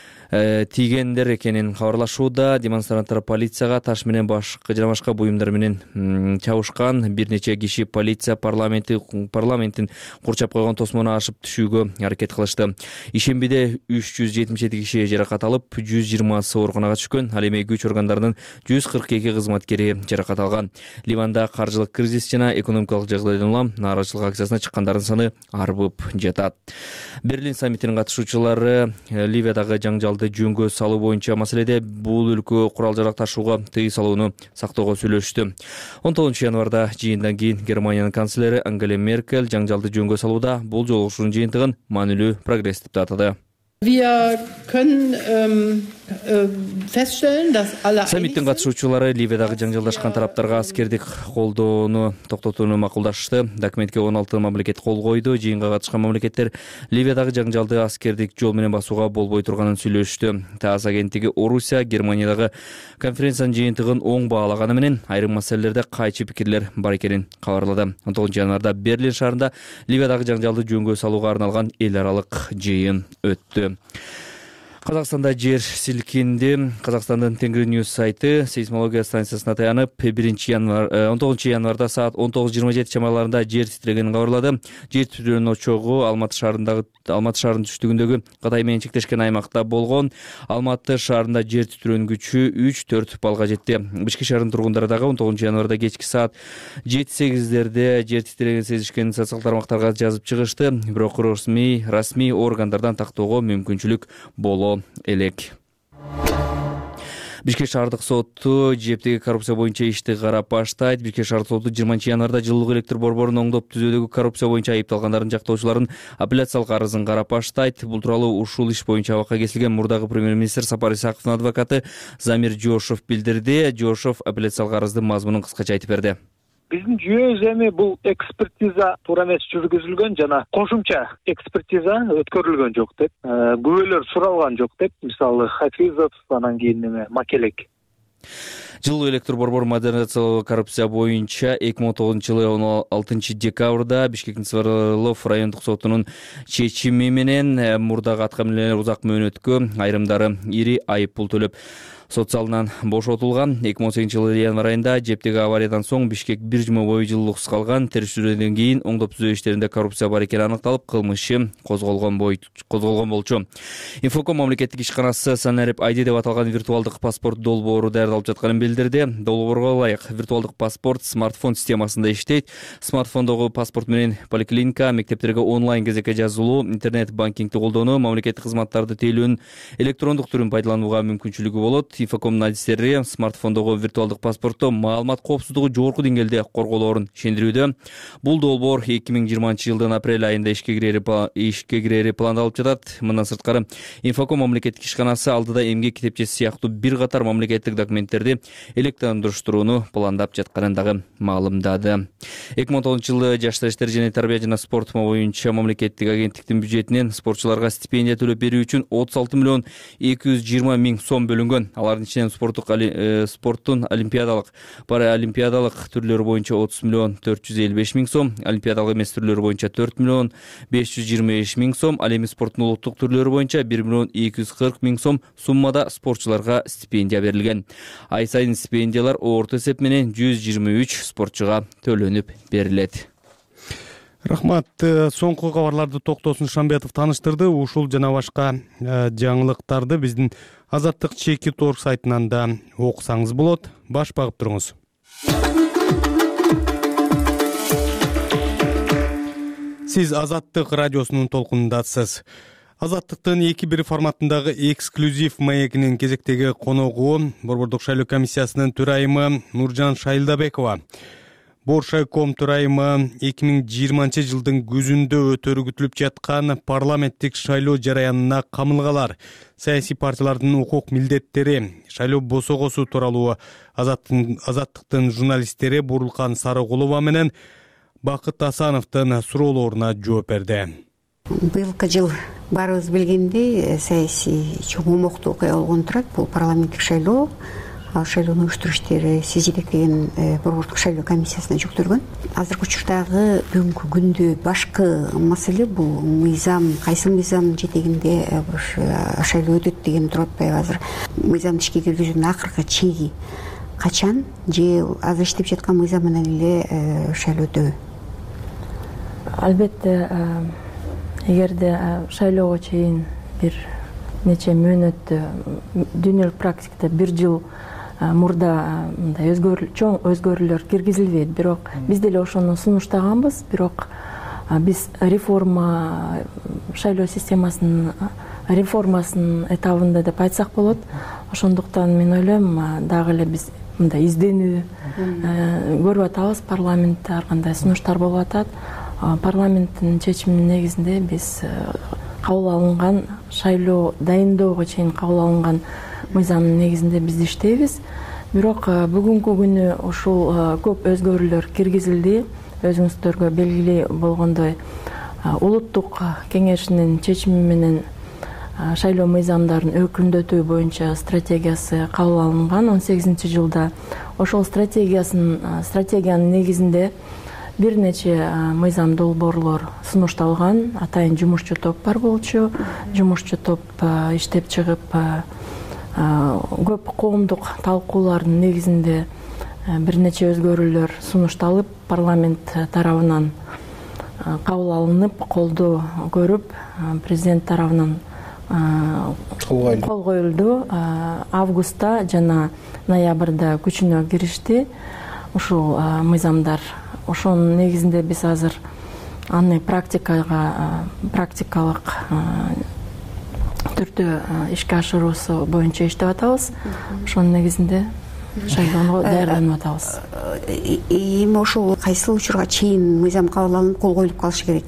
тийгендер экенин кабарлашууда. Демонстранттар полицияга таш менен башка жана башка буюмдар менен чабышкан. Бир нече киши полиция парламенти парламенттин курчап койгон тосмону ашып түшүүгө аракет кылышты. Ишембиде үч жүз жетимиш жети киши жаракат алып, жүз жыйырмасы ооруканага түшкөн. Ал эми күч органдарынын жүз кырк эки кызматкери жаракат алган. Ливанда каржылык кризис жана экономикалык жагдайдан улам нааразычылык акциясына чыккандардын саны арбып жатат. Берлин саммитинин катышуучулары Ливиядагы жаңжалды жөнгө салуу боюнча маселеде бул өлкө курал жарак ташууга тыюу салууну сактоого сүйлөштү. он тогузунчу январда жыйындан кийин Германиянын канцлери Ангела Меркель жаңжалды жөнгө салууда бул жолугушуунун жыйынтыгын маанилүү прогресс деп атады. Wir können ähm, äh, feststellen, dass alle Саммиттин катышуучулары Ливиядагы жаңжалдашкан тараптарга аскердик колдоону токтотууну макулдашты. Документке он алты мамлекет кол койду. Жыйынга катышкан мамлекеттер Ливиядагы жаңжалды аскердик жол менен басууга болбой турганын сүйлөштү. ТАСС агенттиги Орусия Германиядагы конференциянын жыйынтыгын оң баалаганы менен айрым маселелерде кайчы пикирлер бар экенин кабарлады. он тогузунчу январда Берлин шаарында Ливиядагы жаңжалды жөнгө салууга арналган эл аралык жыйын өттү. Казакстанда жер силкинди. Казакстандын Тенгри Ньюс сайты сейсмология станциясына таянып, биринчи январ он тогузунчу январда саат он тогуз жыйырма жети чамаларында жер титрегенин кабарлады. Жер титирөөнүн очогу Алматы шаарындагы Алматы шаарынын түштүгүндөгү Кытай менен чектешкен аймакта болгон. Алматы шаарында жер титирөөнүн күчү үч төрт баллга жетти. Бишкек шаарынын тургундары дагы он тогузунчу январда кечки саат жети сегиздерде жер титирегенин сезишкенин социалдык тармактарга жазып чыгышты. Бирок расмий расмий органдардан тактоого мүмкүнчүлүк боло элек. Бишкек шаардык соту жептеги коррупция боюнча ишти карап баштайт. Бишкек шаардык соту жыйырманчы январда жылуулук электр борборун оңдоп түзүүдөгү коррупция боюнча айыпталгандардын жактоочуларын апелляциялык арызын карап баштайт. Бул тууралуу ушул иш боюнча абакка кесилген мурдагы премьер-министр Сапар Исаковдун адвокаты Замир Жошов билдирди. Жошов апелляциялык арыздын мазмунун кыскача айтып берди. Биздин жүйөбүз эми бул экспертиза туура эмес жүргүзүлгөн жана кошумча экспертиза өткөрүлгөн жок деп, күбөлөр суралган жок деп, мисалы Хафизов, анан кийин эме Макелек. Жылуу электр борбору модернизациялоо коррупция боюнча эки миң он тогузунчу жылы он алтынчы декабрда Бишкектин Сварлов райондук сотунун чечими менен мурдагы аткаминерлер узак мөөнөткө, айрымдары ири айып пул төлөп сот залынан бошотулган. эки миң он сегизинчи жылы январь айында жептеги авариядан соң Бишкек бир жума бою жылуулуксуз калган. Териштирүүдөн кийин оңдоп түзөө иштеринде коррупция бар экени аныкталып, кылмыш иши козголгон козголгон болчу. Инфоком мамлекеттик ишканасы Санарип айди деп аталган виртуалдык паспорт долбоору даярдалып жатканын билдирди. Долбоорго ылайык виртуалдык паспорт смартфон системасында иштейт. Смартфондогу паспорт менен поликлиника, мектептерге онлайн кезекке жазылуу, интернет банкингди колдонуу, мамлекеттик кызматтарды тейлөөнүн электрондук түрүн пайдаланууга мүмкүнчүлүгү болот. Инфокомдун адистери смартфондогу виртуалдык паспортто маалымат коопсуздугу жогорку деңгээлде корголоорун ишендирүүдө. Бул долбоор эки миң жыйырманчы жылдын апрель айында ишке кирери ишке кирери пландалып жатат. Мындан сырткары Инфоком мамлекеттик ишканасы алдыда эмгек китепчеси сыяктуу бир катар мамлекеттик документтерди электрондуштурууну пландап жатканын дагы маалымдады. эки миң он тогузунчу жылы Жаштар иштери жана тарбия жана спорт боюнча мамлекеттик агенттиктин бюджетинен спортчуларга стипендия төлөп берүү үчүн отуз алты миллион эки жүз жыйырма миң сом бөлүнгөн. Алардын ичинен спорттук спорттун олимпиадалык, параолимпиадалык түрлөрү боюнча отуз миллион төрт жүз элүү беш миң сом, олимпиадалык эмес түрлөрү боюнча төрт миллион беш жүз жыйырма беш миң сом, ал эми спорттун улуттук түрлөрү боюнча бир миллион эки жүз кырк миң сом суммада спортчуларга стипендия берилген. Ай сайын стипендиялар орто эсеп менен жүз жыйырма үч спортчуга төлөнүп берилет. Рахмат. Соңку кабарларды Токтосун Шамбетов тааныштырды. Ушул жана башка жаңылыктарды биздин Азаттык чеки торг сайтынан да окусаңыз болот. Баш багып туруңуз. Сиз Азаттык радиосунун толкунундасыз. Азаттыктын эки бир форматындагы эксклюзив маегинин кезектеги коногу Борбордук шайлоо комиссиясынын төрайымы Нуржан Шайлдабекова. Боршайком төрайымы эки миң жыйырманчы жылдын күзүндө өтөрү күтүлүп жаткан парламенттик шайлоо жараянына камылгалар, саясий партиялардын укук милдеттери, шайлоо босогосу тууралуу Азаттыктын журналисттери Бурулкан Сарыгулова менен Бакыт Асановдун суроолоруна жооп берди. Быйылкы жыл баарыбыз билгендей саясий чоң умоктуу окуя болгон турат. Бул парламенттик шайлоо. Ал шайлоону уюштуруу иштери сиз жетектеген Борбордук шайлоо комиссиясына жүктөлгөн. Азыркы учурдагы бүгүнкү күндө башкы маселе бул мыйзам, кайсы мыйзамдын жетегинде шайлоо өтөт деген туруп атпайбы азыр. Мыйзамды ишке киргизүүнүн акыркы чеги качан же азыр иштеп жаткан мыйзам менен эле шайлоо өтөбү? Албетте, эгерде шайлоого чейин бир нече мөөнөттө дүйнөлүк практикада бир жыл мурда мындай өзгөрүү чоң өзгөрүүлөр киргизилбейт. Бирок биз деле ошону сунуштаганбыз. Бирок биз реформа шайлоо системасынын реформасынын этабында деп айтсак болот. Ошондуктан мен ойлойм дагы эле биз мындай изденүү көрүп атабыз. Парламентте ар кандай сунуштар болуп атат. Парламенттин чечиминин негизинде биз кабыл алынган шайлоо дайындоого чейин кабыл алынган мыйзамдын негизинде биз иштейбиз. Бирок бүгүнкү күнү ушул көп өзгөрүүлөр киргизилди. Өзүңүздөргө белгилүү болгондой улуттук кеңешинин чечими менен шайлоо мыйзамдарын өкүмдөтүү боюнча стратегиясы кабыл алынган он сегизинчи жылда. Ошол стратегиясын стратегиянын негизинде бир нече мыйзам долбоорлор сунушталган. Атайын жумушчу топ бар болчу. Жумушчу топ иштеп чыгып көп коомдук талкуулардын негизинде бир нече өзгөрүүлөр сунушталып, парламент тарабынан кабыл алынып, колдоо көрүп, президент тарабынан кол коюлду. Августта жана ноябрда күчүнө киришти ушул мыйзамдар. Ошонун негизинде биз азыр аны практикага практикалык түрдө ишке ашыруусу боюнча иштеп атабыз. Ошонун негизинде шайлоого даярданып атабыз. Эми ошол кайсыл учурга чейин мыйзам кабыл алынып кол коюлуп калышы керек?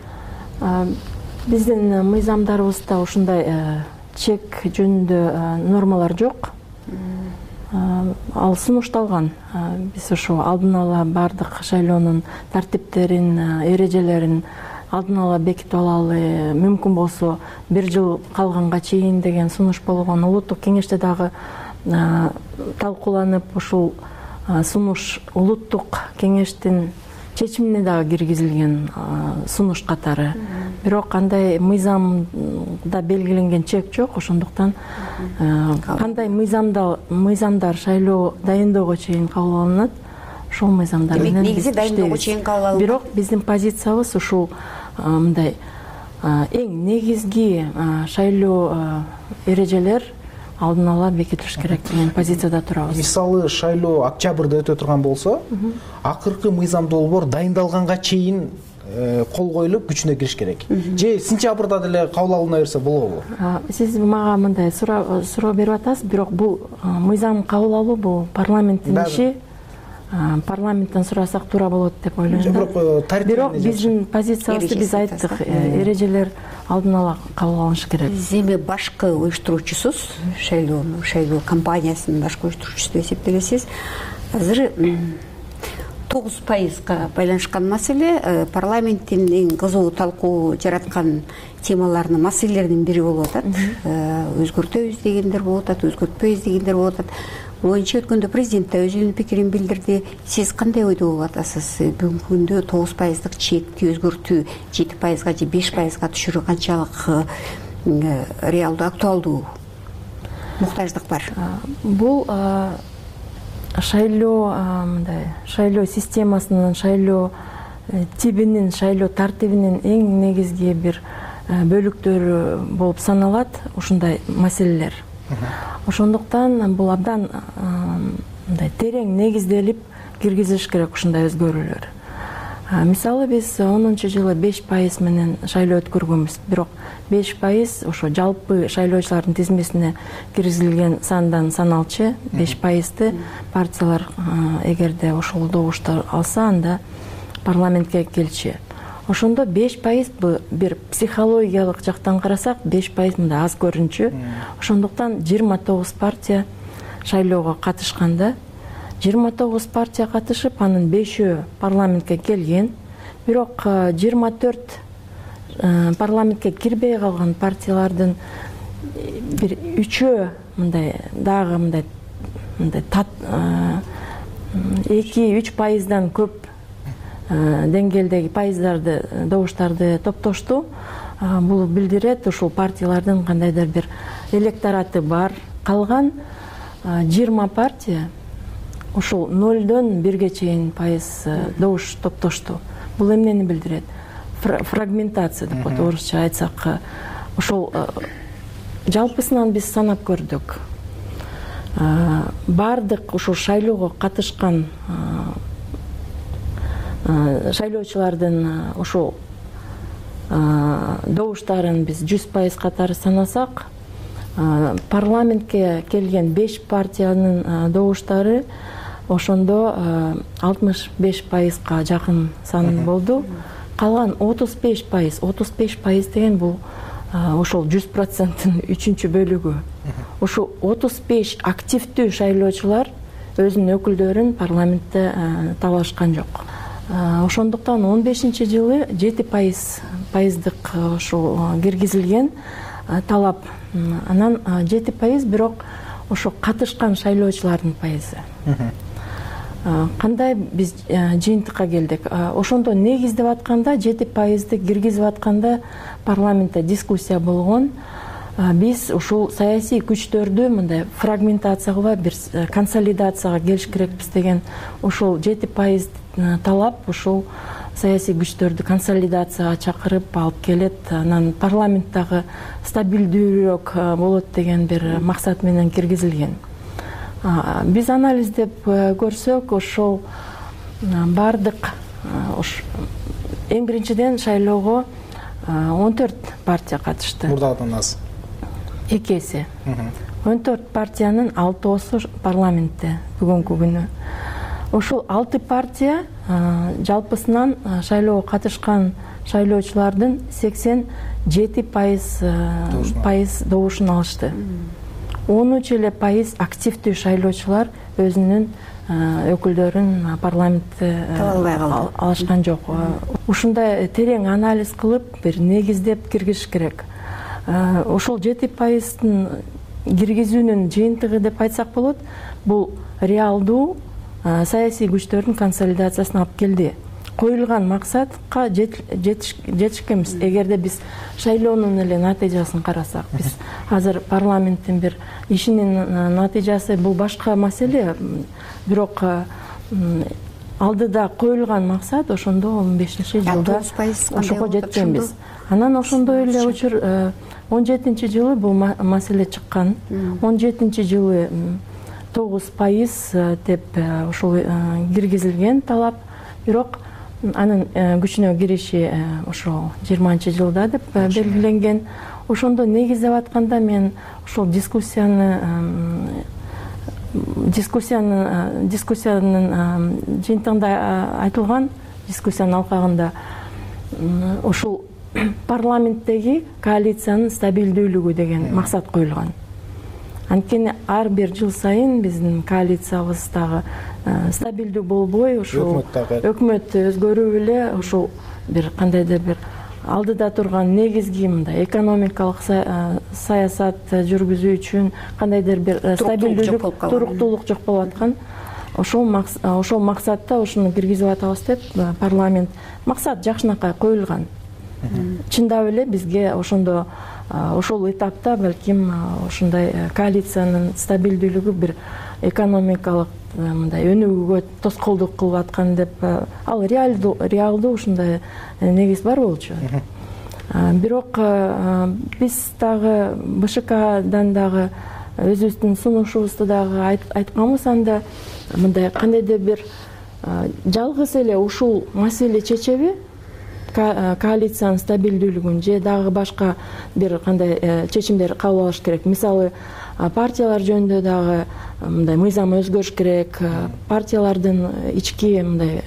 Биздин мыйзамдарыбызда ушундай чек жөнүндө нормалар жок. Ал сунушталган. Биз ошо алдын ала бардык шайлоонун тартиптерин, эрежелерин алдын ала бекитип алалы, мүмкүн болсо бир жыл калганга чейин деген сунуш болгон. Улуттук кеңеште дагы талкууланып, ушул сунуш улуттук кеңештин чечимине дагы киргизилген сунуш катары. Бирок кандай мыйзамда белгиленген чек жок, ошондуктан кандай мыйзамда мыйзамдар шайлоо дайындоого чейин кабыл алынат, ошол мыйзамдар менен негизи дайындоого чейин кабыл алынат. Бирок биздин позициябыз ушул мындай эң негизги шайлоо эрежелер алдын ала бекитилиш керек деген позицияда турабыз. Мисалы шайлоо октябрда өтө турган болсо, акыркы мыйзам долбоор дайындалганга чейин кол коюлуп күчүнө кириш керек. Же сентябрда деле кабыл алына берсе болобу? Сиз мага мындай суроо берип атасыз, бирок бул мыйзам кабыл алуу бул парламенттин иши. Парламенттен сурасак туура болот деп ойлойм. Бирок биздин позициябызды биз айттык, эрежелер алдын ала кабыл алынышы керек. Сиз эми башкы уюштуруучусуз, шайлоону, шайлоо компаниясынын башкы уюштуруучусу деп эсептелесиз. Азыр тогуз пайызга байланышкан маселе парламенттин эң кызуу талкуу жараткан темаларынын маселелеринин бири болуп атат. Өзгөртөбүз дегендер болуп атат, өзгөртпөйбүз дегендер болуп атат. Боюнча өткөндө президент да өзүнүн пикирин билдирди. Сиз кандай ойдо болуп атасыз? Бүгүнкү күндө тогуз пайыздык чекти өзгөртүү жети пайызга же беш пайызга түшүрүү канчалык реалдуу, актуалдуу муктаждык бар? Бул шайлоо мындай шайлоо системасынын, шайлоо тибинин, шайлоо тартибинин эң негизги бир бөлүктөрү болуп саналат ушундай маселелер. Ошондуктан бул абдан мындай терең негизделип киргизилиш керек ушундай өзгөрүүлөр. Мисалы биз онунчу жылы беш пайыз менен шайлоо өткөргөнбүз, бирок беш пайыз ошо жалпы шайлоочулардын тизмесине киргизилген сандан саналчы беш пайызды партиялар эгерде ошол добушту алса, анда парламентке келчү. Ошондо беш пайыз бир психологиялык жактан карасак, беш пайыз мындай аз көрүнчү. Ошондуктан жыйырма тогуз партия шайлоого катышканда, жыйырма тогуз партия катышып, анын бешөө парламентке келген. Бирок жыйырма төрт парламентке кирбей калган партиялардын бир үчөө мындай дагы мындай мындай эки үч пайыздан көп деңгээлдеги пайыздарды, добуштарды топтошту. Бул билдирет ушул партиялардын кандайдыр бир электораты бар. Калган жыйырма партия ушул нөлдөн бирге чейин пайыз добуш топтошту. Бул эмнени билдирет? Фрагментация деп коет, орусча айтсак. Ошол жалпысынан биз санап көрдүк. Бардык ушул шайлоого катышкан шайлоочулардын ошол добуштарын биз жүз пайыз катары санасак, парламентке келген беш партиянын добуштары ошондо алтымыш беш пайызга жакын сан болду. Калган отуз беш пайыз, отуз беш пайыз деген бул ошол жүз проценттин үчүнчү бөлүгү. Ошол отуз беш активдүү шайлоочулар өзүнүн өкүлдөрүн парламентте таба жок. Ошондуктан он бешинчи жылы жети пайыз пайыздык ошол киргизилген талап. Анан жети пайыз бирок ошо катышкан шайлоочулардын пайызы. Кандай биз жыйынтыкка келдик? Ошондо негиздеп атканда жети пайызды киргизип атканда парламентте дискуссия болгон. Биз ушул саясий күчтөрдү мындай фрагментация кылбай бир консолидацияга келиш керекпиз деген ошол жети пайыз талап ушул саясий күчтөрдү консолидацияга чакырып алып келет. Анан парламенттагы стабилдүүрөөк болот деген бир максат менен киргизилген. Биз анализдеп көрсөк, ошол бардык эң биринчиден шайлоого он төрт партия катышты. Мурдагыдан аз. эки эсе. он төрт партиянын алтоосу парламентте бүгүнкү күнү. Ошол алты партия жалпысынан шайлоого катышкан шайлоочулардын сексен жети пайыз добушун алышты. он үч эле пайыз активдүү шайлоочулар өзүнүн өкүлдөрүн парламентте алышкан жок. Ушундай терең анализ кылып, бир негиздеп киргизиш керек. Ошол жети пайыздын киргизүүнүн жыйынтыгы деп айтсак болот, бул реалдуу саясий күчтөрдүн консолидациясына алып келди. коюлган максатка жетишкенбиз. Эгерде биз шайлоонун эле натыйжасын карасак, биз азыр парламенттин бир ишинин натыйжасы бул башка маселе, бирок алдыда коюлган максат ошондо он бешинчи жылда ошого жеткенбиз. Анан ошондой эле учур он жетинчи жылы бул маселе чыккан. он жетинчи жылы тогуз пайыз деп ошол киргизилген талап. Бирок анын күчүнө кириши ошо жыйырманчы жылда деп белгиленген. Ошондо негиздеп атканда мен ошол дискуссияны дискуссиянын дискуссиянын жыйынтыгында айтылган, дискуссиянын алкагында ушул парламенттеги коалициянын стабилдүүлүгү деген максат коюлган. Анткени ар бир жыл сайын биздин коалициябыз дагы стабилдүү болбой, ушул өкмөт өзгөрүп эле ушул бир кандайдыр бир алдыда турган негизги мындай экономикалык саясат жүргүзүү үчүн кандайдыр бир стабилдүүлүк, туруктуулук жок болуп аткан. Ошол ошол максатта ушуну киргизип атабыз деп парламент максат жакшынакай коюлган. Чындап эле бизге ошондо ошол этапта балким ушундай коалициянын стабилдүүлүгү бир экономикалык мындай өнүгүүгө тоскоолдук кылып аткан деп, ал реалдуу реалдуу ушундай негиз бар болчу. Бирок биз дагы БШКдан дагы өзүбүздүн сунушубузду дагы айтканбыз, анда мындай кандайдыр бир жалгыз эле ушул маселе чечеби, коалициянын стабилдүүлүгүн же дагы башка бир кандай чечимдер кабыл алыш керек. Мисалы, партиялар жөнүндө дагы мындай мыйзам өзгөрүш керек, партиялардын ички мындай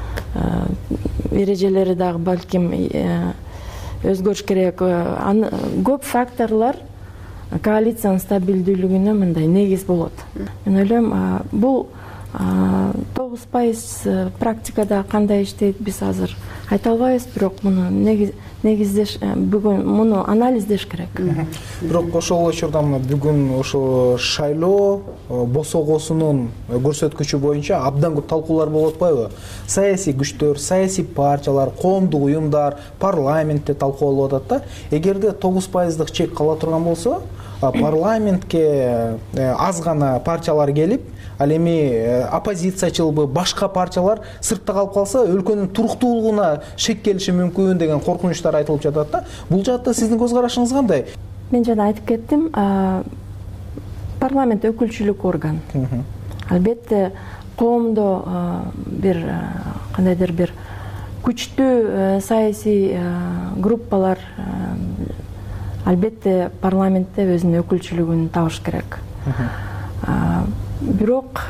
эрежелери дагы балким өзгөрүш керек. Көп факторлор коалициянын стабилдүүлүгүнө мындай негиз болот. Мен ойлойм, бул тогуз пайыз практикада кандай иштейт биз азыр айта албайбыз, бирок муну негиздеш, бүгүн муну анализдеш керек. Бирок ошол учурда бүгүн ошо шайлоо босогосунун көрсөткүчү боюнча абдан көп талкуулар болуп атпайбы? Саясий күчтөр, саясий партиялар, коомдук уюмдар парламентте талкууланып атат да. Эгерде тогуз пайыздык чек кала турган болсо, парламентке аз гана партиялар келип, ал эми оппозициячылбы, башка партиялар сыртта калып калса, өлкөнүн туруктуулугуна шек келиши мүмкүн деген коркунучтар айтылып жатат да. Бул жаатта сиздин көз карашыңыз кандай? Мен жана айтып кеттим, парламент өкүлчүлүк орган. Албетте коомдо бир кандайдыр бир күчтүү саясий группалар албетте парламентте өзүнүн өкүлчүлүгүн табыш керек. Бирок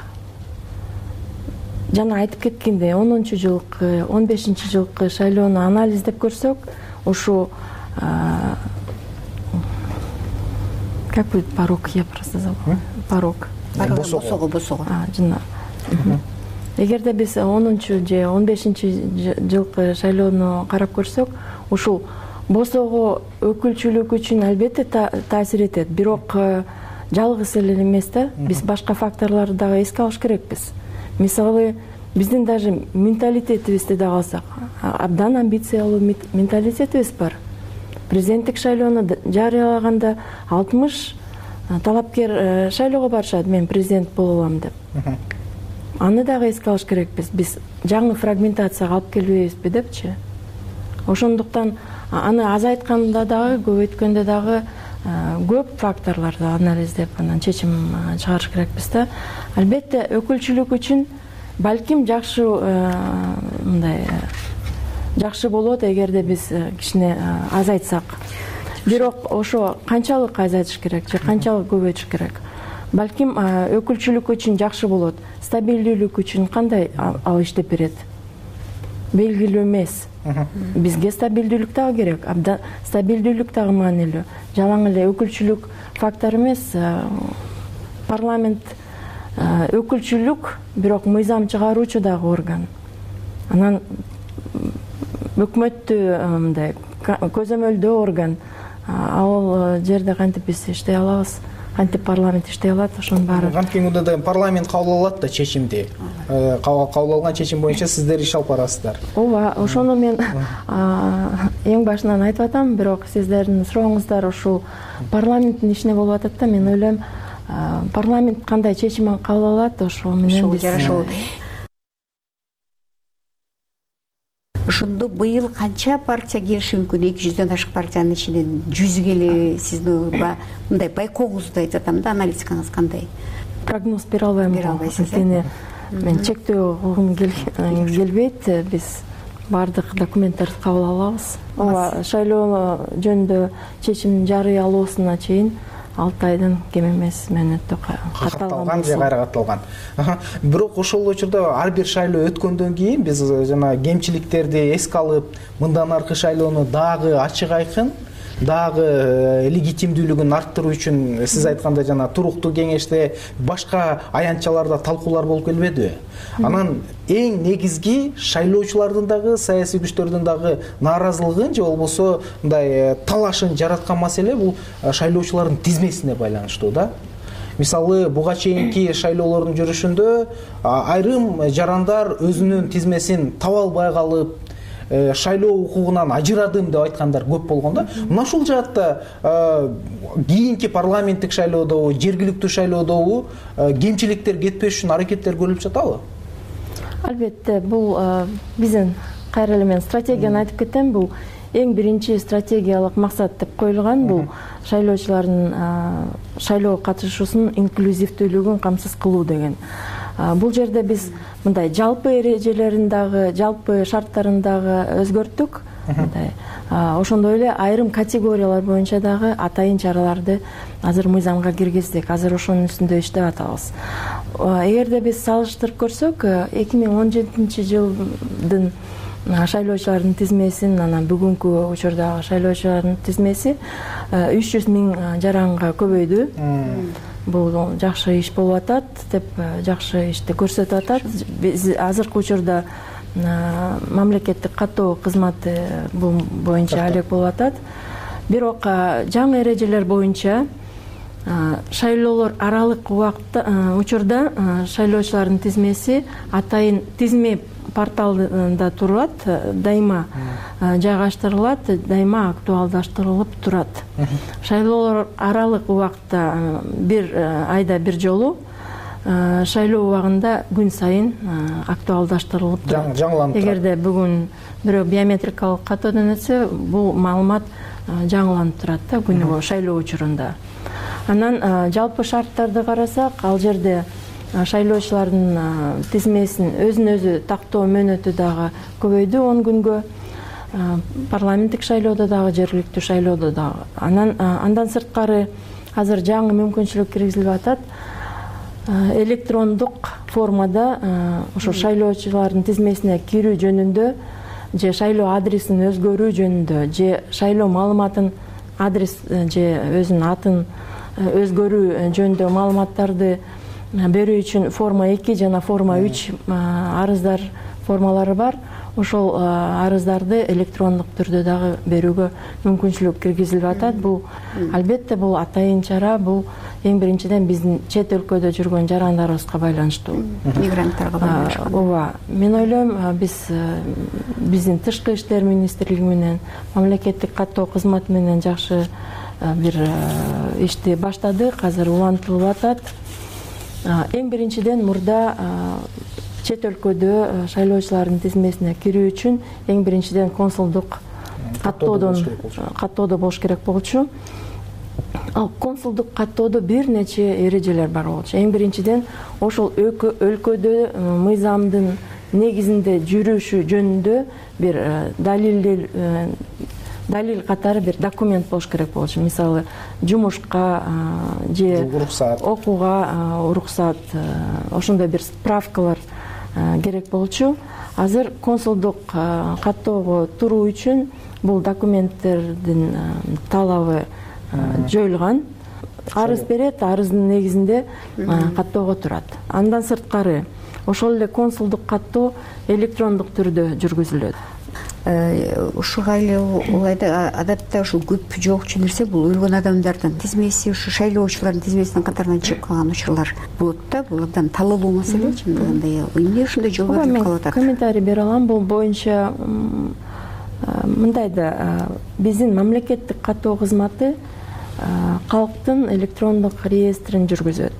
жана айтып кеткендей, онунчу жылкы, он бешинчи жылкы шайлоону анализдеп көрсөк, ушу как будет порог, я просто забыла. Порог. Босого, босого. Жана. Эгерде биз онунчу же он бешинчи жылкы шайлоону карап көрсөк, ушул босого өкүлчүлүк үчүн албетте таасир этет. Бирок жалгыз эле эмес да, биз башка факторлорду дагы эске алыш керекпиз. Мисалы, биздин даже менталитетибизди дагы алсак, абдан амбициялуу менталитетибиз бар. Президенттик шайлоону жарыялаганда алтымыш талапкер шайлоого барышат, мен президент боло алам деп. Аны дагы эске алыш керекпиз. Биз жаңы фрагментацияга алып келбейбизби депчи. Ошондуктан аны азайтканда дагы, көбөйткөндө дагы көп факторлорду анализдеп анан чечим чыгарыш керекпиз да. Албетте өкүлчүлүк үчүн балким жакшы мындай жакшы болот эгерде биз кичине азайтсак. Бирок ошо канчалык азайтыш керек же канчалык көбөйтүш керек? Балким өкүлчүлүк үчүн жакшы болот. Стабилдүүлүк үчүн кандай ал иштеп берет? Белгилүү эмес. Бизге стабилдүүлүк дагы керек. Абдан стабилдүүлүк дагы маанилүү. Жалаң эле өкүлчүлүк фактор эмес. Парламент өкүлчүлүк, бирок мыйзам чыгаруучу дагы орган. Анан өкмөттү мындай көзөмөлдөө орган. Ал жерде кантип биз иштей алабыз? кантип парламент иштей алат, ошонун баары. Кантип учурда парламент кабыл алат да чечимди. Кабыл алган чечим боюнча сиздер иш алып барасыздар. Ооба, ошону мен эң башынан айтып атам, бирок сиздердин сурооңуздар ушул парламенттин ишине болуп атат да, мен ойлойм, парламент кандай чечим кабыл алат, ошол менен биз ошондо быйыл канча партия келиши мүмкүн? эки жүздөн ашык партиянын ичинен жүзгө эле сиздин мындай байкооңузду айтып атам да, аналитикаңыз кандай? Прогноз бере албайм. Бере албайсыз. Анткени мен чектөө кылгым келбейт. Биз баардык документтерди кабыл алабыз. Ооба, шайлоо жөнүндө чечим жарыялоосуна чейин алты айдан кем эмес мөөнөттө катталган же кайра катталган. Бирок ошол учурда ар бир шайлоо өткөндөн кийин биз жана кемчиликтерди эске алып, мындан аркы шайлоону дагы ачык айкын, дагы легитимдүүлүгүн арттыруу үчүн сиз айткандай жана туруктуу кеңеште башка аянтчаларда талкуулар болуп келбедиби? Анан эң негизги шайлоочулардын дагы, саясий күчтөрдүн дагы нааразылыгын же болбосо мындай талашын жараткан маселе бул шайлоочулардын тизмесине байланыштуу да. Мисалы, буга чейинки шайлоолордун жүрүшүндө айрым жарандар өзүнүн тизмесин таба албай калып, шайлоо укугунан ажырадым деп айткандар көп болгон да. Мына ушул жаатта кийинки парламенттик шайлоодобу, жергиликтүү шайлоодобу кемчиликтер кетпеш үчүн аракеттер көрүлүп жатабы? Албетте, бул биздин кайра эле мен стратегияны айтып кетем. Бул эң биринчи стратегиялык максат деп коюлган. Бул шайлоочулардын шайлоого катышуусунун инклюзивдүүлүгүн камсыз кылуу деген. Бул жерде биз мындай жалпы эрежелерин дагы, жалпы шарттарын дагы өзгөрттүк. Ошондой эле айрым категориялар боюнча дагы атайын чараларды азыр мыйзамга киргиздик. Азыр ошонун үстүндө иштеп атабыз. Эгерде биз салыштырып көрсөк, эки миң он жетинчи жылдын шайлоочулардын тизмесин, анан бүгүнкү учурдагы шайлоочулардын тизмеси үч жүз миң жаранга көбөйдү. Бул жакшы иш болуп атат деп, жакшы ишти көрсөтүп атат. Биз азыркы учурда мамлекеттик каттоо кызматы бул боюнча алек болуп атат. Бирок жаңы эрежелер боюнча шайлоолор аралык убакытта учурда шайлоочулардын тизмеси атайын тизме порталында турат, дайыма жайгаштырылат, дайыма актуалдаштырылып турат. Шайлоолор аралык убакытта бир айда бир жолу, шайлоо убагында күн сайын актуалдаштырылып турат. Жаңыланып турат. Эгерде бүгүн бирөө биометрикалык каттоодон өтсө, бул маалымат жаңыланып турат да күнүгө шайлоо учурунда. Анан жалпы шарттарды карасак, ал жерде шайлоочулардын тизмесин өзүн өзү тактоо мөөнөтү дагы көбөйдү он күнгө. Парламенттик шайлоодо дагы, жергиликтүү шайлоодо дагы. Анан андан сырткары азыр жаңы мүмкүнчүлүк киргизилип атат. Электрондук формада ошо шайлоочулардын тизмесине кирүү жөнүндө же шайлоо адресин өзгөрүү жөнүндө же шайлоо маалыматын адрес же өзүнүн атын өзгөрүү жөнүндө маалыматтарды берүү үчүн форма эки жана форма үч арыздар формалары бар. Ошол арыздарды электрондук түрдө дагы берүүгө мүмкүнчүлүк киргизилип атат. Бул албетте бул атайын чара, бул эң биринчиден биздин чет өлкөдө жүргөн жарандарыбызга байланыштуу. Мигранттарга байланыштуу. Ооба, мен ойлойм, биз биздин тышкы иштер министрлиги менен, мамлекеттик каттоо кызматы менен жакшы бир ишти баштадык, азыр улантылып атат. Эң биринчиден мурда чет өлкөдө шайлоочулардын тизмесине кирүү үчүн эң биринчиден консулдук каттоодон каттоодо болуш керек болчу. Ал консулдук каттоодо бир нече эрежелер бар болчу. Эң биринчиден ошол өлкөдө мыйзамдын негизинде жүрүшү жөнүндө бир далил далил катары бир документ болуш керек болчу. Мисалы, жумушка же окууга уруксат, ошондой бир справкалар керек болчу. Азыр консулдук каттоого туруу үчүн бул документтердин талабы жоюлган. Арыз берет, арыздын негизинде каттоого турат. Андан сырткары ошол эле консулдук каттоо электрондук түрдө жүргүзүлөт. ушуга эле улайда адатта ушул көп жоокчу нерсе бул өлгөн адамдардын тизмеси, ушу шайлоочулардын тизмесинин катарынан чыгып калган учурлар болот да. Бул абдан талаалуу маселе. Чындыгында эмне ушундай жол берилип калып атат? Комментарий бере алам. Бул боюнча мындай да, биздин мамлекеттик каттоо кызматы калктын электрондук реестрин жүргүзөт.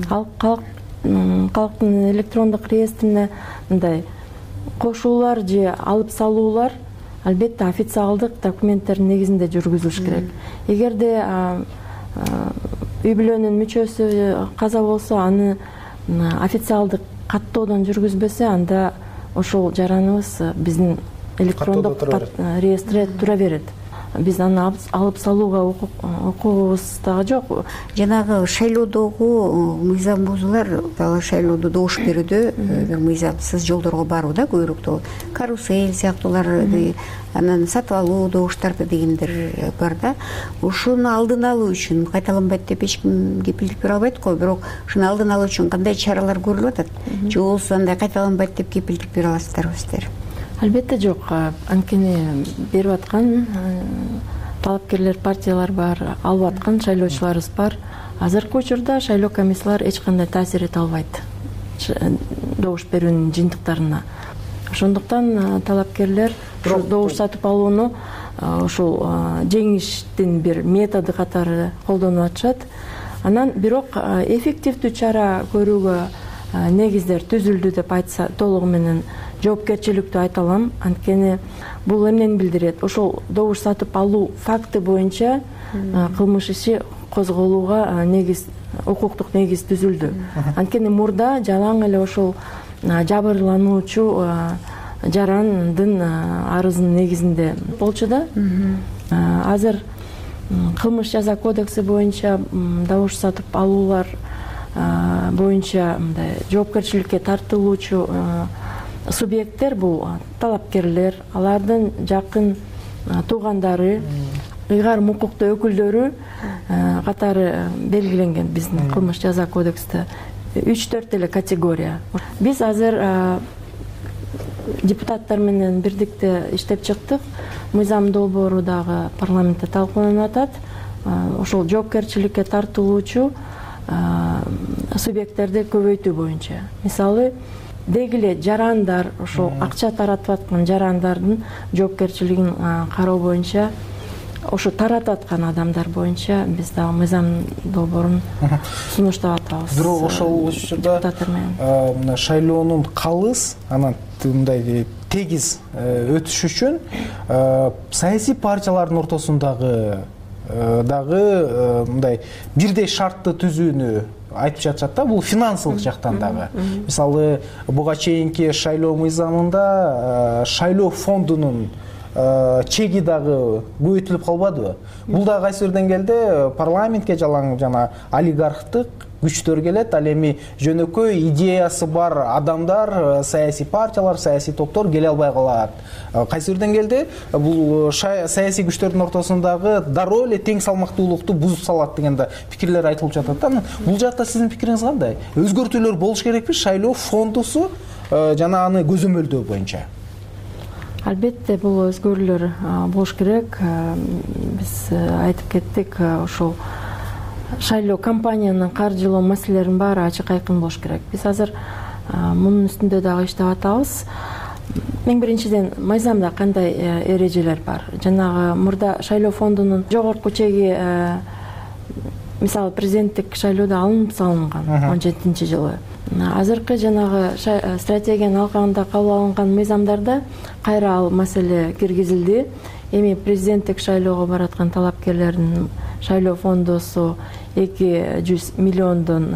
Калктын электрондук реестрине мындай кошуулар же алып салуулар албетте официалдык документтердин негизинде жүргүзүлүш керек. Эгерде үй бүлөнүн мүчөсү каза болсо, аны официалдык каттоодон жүргүзбөсө, анда ошол жараныбыз биздин электрондук реестре тура берет. Биз аны алып салууга укугубуз дагы жок. Жанагы шайлоодогу мыйзам бузуулар, дагы шайлоодо добуш берүүдө мыйзамсыз жолдорго баруу да, көбүрөөк карусель сыяктууларды, анан сатып алуу добуштарды дегендер бар да. Ушуну алдын алуу үчүн кайталанбайт деп эч ким кепилдик бере албайт го, бирок ушуну алдын алуу үчүн кандай чаралар көрүлүп атат? Же болбосо андай кайталанбайт деп кепилдик бере аласыздарбы сиздер? Албетте жок. Анткени берип аткан талапкерлер, партиялар бар, алып аткан шайлоочуларыбыз бар. Азыркы учурда шайлоо комиссиялар эч кандай таасир эте албайт добуш берүүнүн жыйынтыктарына. Ошондуктан талапкерлер ушул добуш сатып алууну ушул жеңиштин бир методу катары колдонуп атышат. Анан бирок эффективдүү чара көрүүгө негиздер түзүлдү деп айтса толугу менен жоопкерчиликтүү айта алам. Анткени бул эмнени билдирет? Ошол добуш сатып алуу факты боюнча кылмыш иши козголууга негиз, укуктук негиз түзүлдү. Анткени мурда жалаң эле ошол жабырлануучу жарандын арызынын негизинде болчу да. Азыр кылмыш жаза кодекси боюнча добуш сатып алуулар боюнча мындай жоопкерчиликке тартылуучу субъекттер бул талапкерлер, алардын жакын туугандары, ыйгарым укуктуу өкүлдөрү катары белгиленген биздин кылмыш жаза кодексте үч төрт эле категория. Биз азыр депутаттар менен бирдикте иштеп чыктык. Мыйзам долбоору дагы парламентте талкууланып атат. Ошол жоопкерчиликке тартылуучу субъекттерди көбөйтүү боюнча. Мисалы, дегиле жарандар, ошол акча таратып аткан жарандардын жоопкерчилигин кароо боюнча, ошо таратып аткан адамдар боюнча биз дагы мыйзам долбоорун сунуштап атабыз. Бирок ошол учурда мына шайлоонун калыс, анан мындай тегиз өтүш үчүн саясий партиялардын ортосундагы дагы мындай бирдей шартты түзүүнү айтып жатышат да, бул финансылык жактан дагы. Мисалы, буга чейинки шайлоо мыйзамында шайлоо фондунун чеги дагы көбөйтүлүп калбадыбы? Бул да кайсы бир деңгээлде парламентке жалаң жана олигархтык күчтөр келет, ал эми жөнөкөй идеясы бар адамдар, саясий партиялар, саясий топтор келе албай калат. Кайсы бир деңгээлде бул саясий күчтөрдүн ортосундагы дароо эле тең салмактуулукту бузуп салат деген да пикирлер айтылып жатат да. Бул жакта сиздин пикириңиз кандай? Өзгөртүүлөр болуш керекпи шайлоо фондусу жана аны көзөмөлдөө боюнча? Албетте бул өзгөрүүлөр болуш керек. Биз айтып кеттик, ошол шайлоо компаниянын каржылоо маселелеринин баары ачык айкын болуш керек. Биз азыр мунун үстүндө дагы иштеп атабыз. Эң биринчиден мыйзамда кандай эрежелер бар? Жанагы мурда шайлоо фондунун жогорку чеги мисалы президенттик шайлоодо алынып салынган он жетинчи жылы. Азыркы жанагы стратегиянын алкагында кабыл алынган мыйзамдарда кайра ал маселе киргизилди. Эми президенттик шайлоого бараткан талапкерлердин шайлоо фондусу эки жүз миллиондон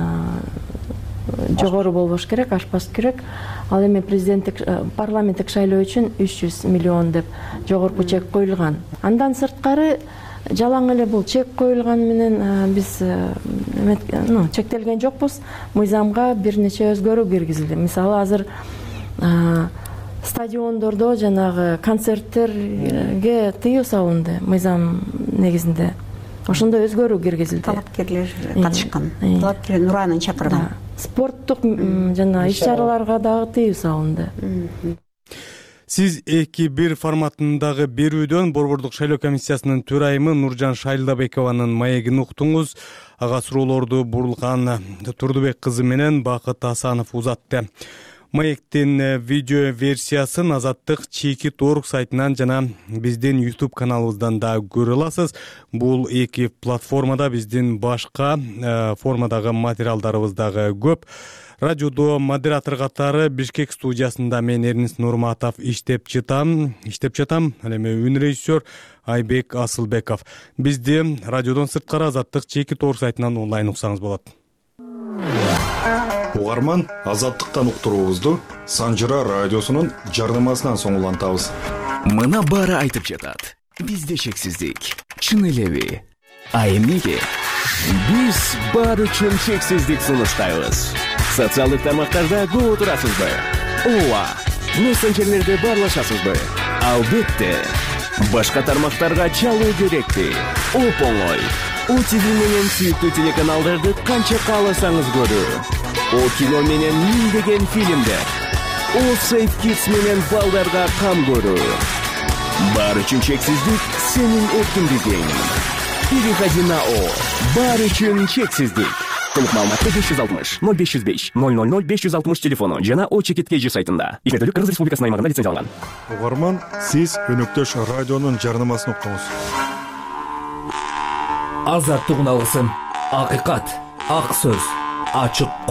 жогору болбош керек, ашпаш керек. Ал эми президенттик парламенттик шайлоо үчүн үч жүз миллион деп жогорку чек коюлган. Андан сырткары жалаң эле бул чек коюлган менен биз чектелген жокпуз. Мыйзамга бир нече өзгөрүү киргизилди. Мисалы, азыр стадиондордо жанагы концерттерге тыюу салынды мыйзам негизинде. Ошондой өзгөрүү киргизилди. Талапкерлер катышкан. Талапкер Нуранын чакырган. Спорттук жана иш-чараларга дагы тыюу салынды. сиз эки бир форматындагы берүүдөн Борбордук шайлоо комиссиясынын төрайымы Нуржан Шайлдабекованын маегин уктуңуз. Ага суроолорду Бурлкан Турдубек кызы менен Бакыт Асанов узатты. Маектин видео версиясын Азаттык Чекит Орг сайтынан жана биздин YouTube каналыбыздан да көрө аласыз. Бул эки платформада биздин башка формадагы материалдарыбыз дагы көп. Радиодо модератор катары Бишкек студиясында мен Эрнис Нурматов иштеп жатам. Иштеп жатам. Ал эми үн режиссер Айбек Асылбеков. Бизди радиодон сырткары Азаттык Чекит Орг сайтынан онлайн уксаңыз болот. Угарман, Азаттыктан уктуруубузду Санжыра радиосунун жардамасынан соң улантабыз. Мына баары айтып жатат. Бизде шексиздик. Чын элеби? А эмнеге? Биз баары үчүн шексиздик сунуштайбыз. Социалдык тармактарда көп отурасызбы? Ооба. Мессенджерлерде баарлашасызбы? Албетте. Башка тармактарга чалуу керекпи? Оп-оңой. О Ти Ви менен сүйүктүү телеканалдарды канча кааласаңыз көрүү. О кино менен миңдеген фильмдер. О Сейф Kids менен балдарга кам көрүү. Баары үчүн чексиздик сенин эркиндигиң. Переходи на О. Баары үчүн чексиздик. Толук маалыматты беш жүз алтымыш ноль беш жүз беш ноль ноль ноль беш жүз алтымыш телефону жана О Чекит Кей Жи сайтында. Ишмердүүлүк Кыргыз Республикасынын аймагында лицензияланган. Угарман, сиз өнөктөш радионун жарнамасын уктуңуз. Азаттык уналгысын. Акыйкат, ак сөз, ачык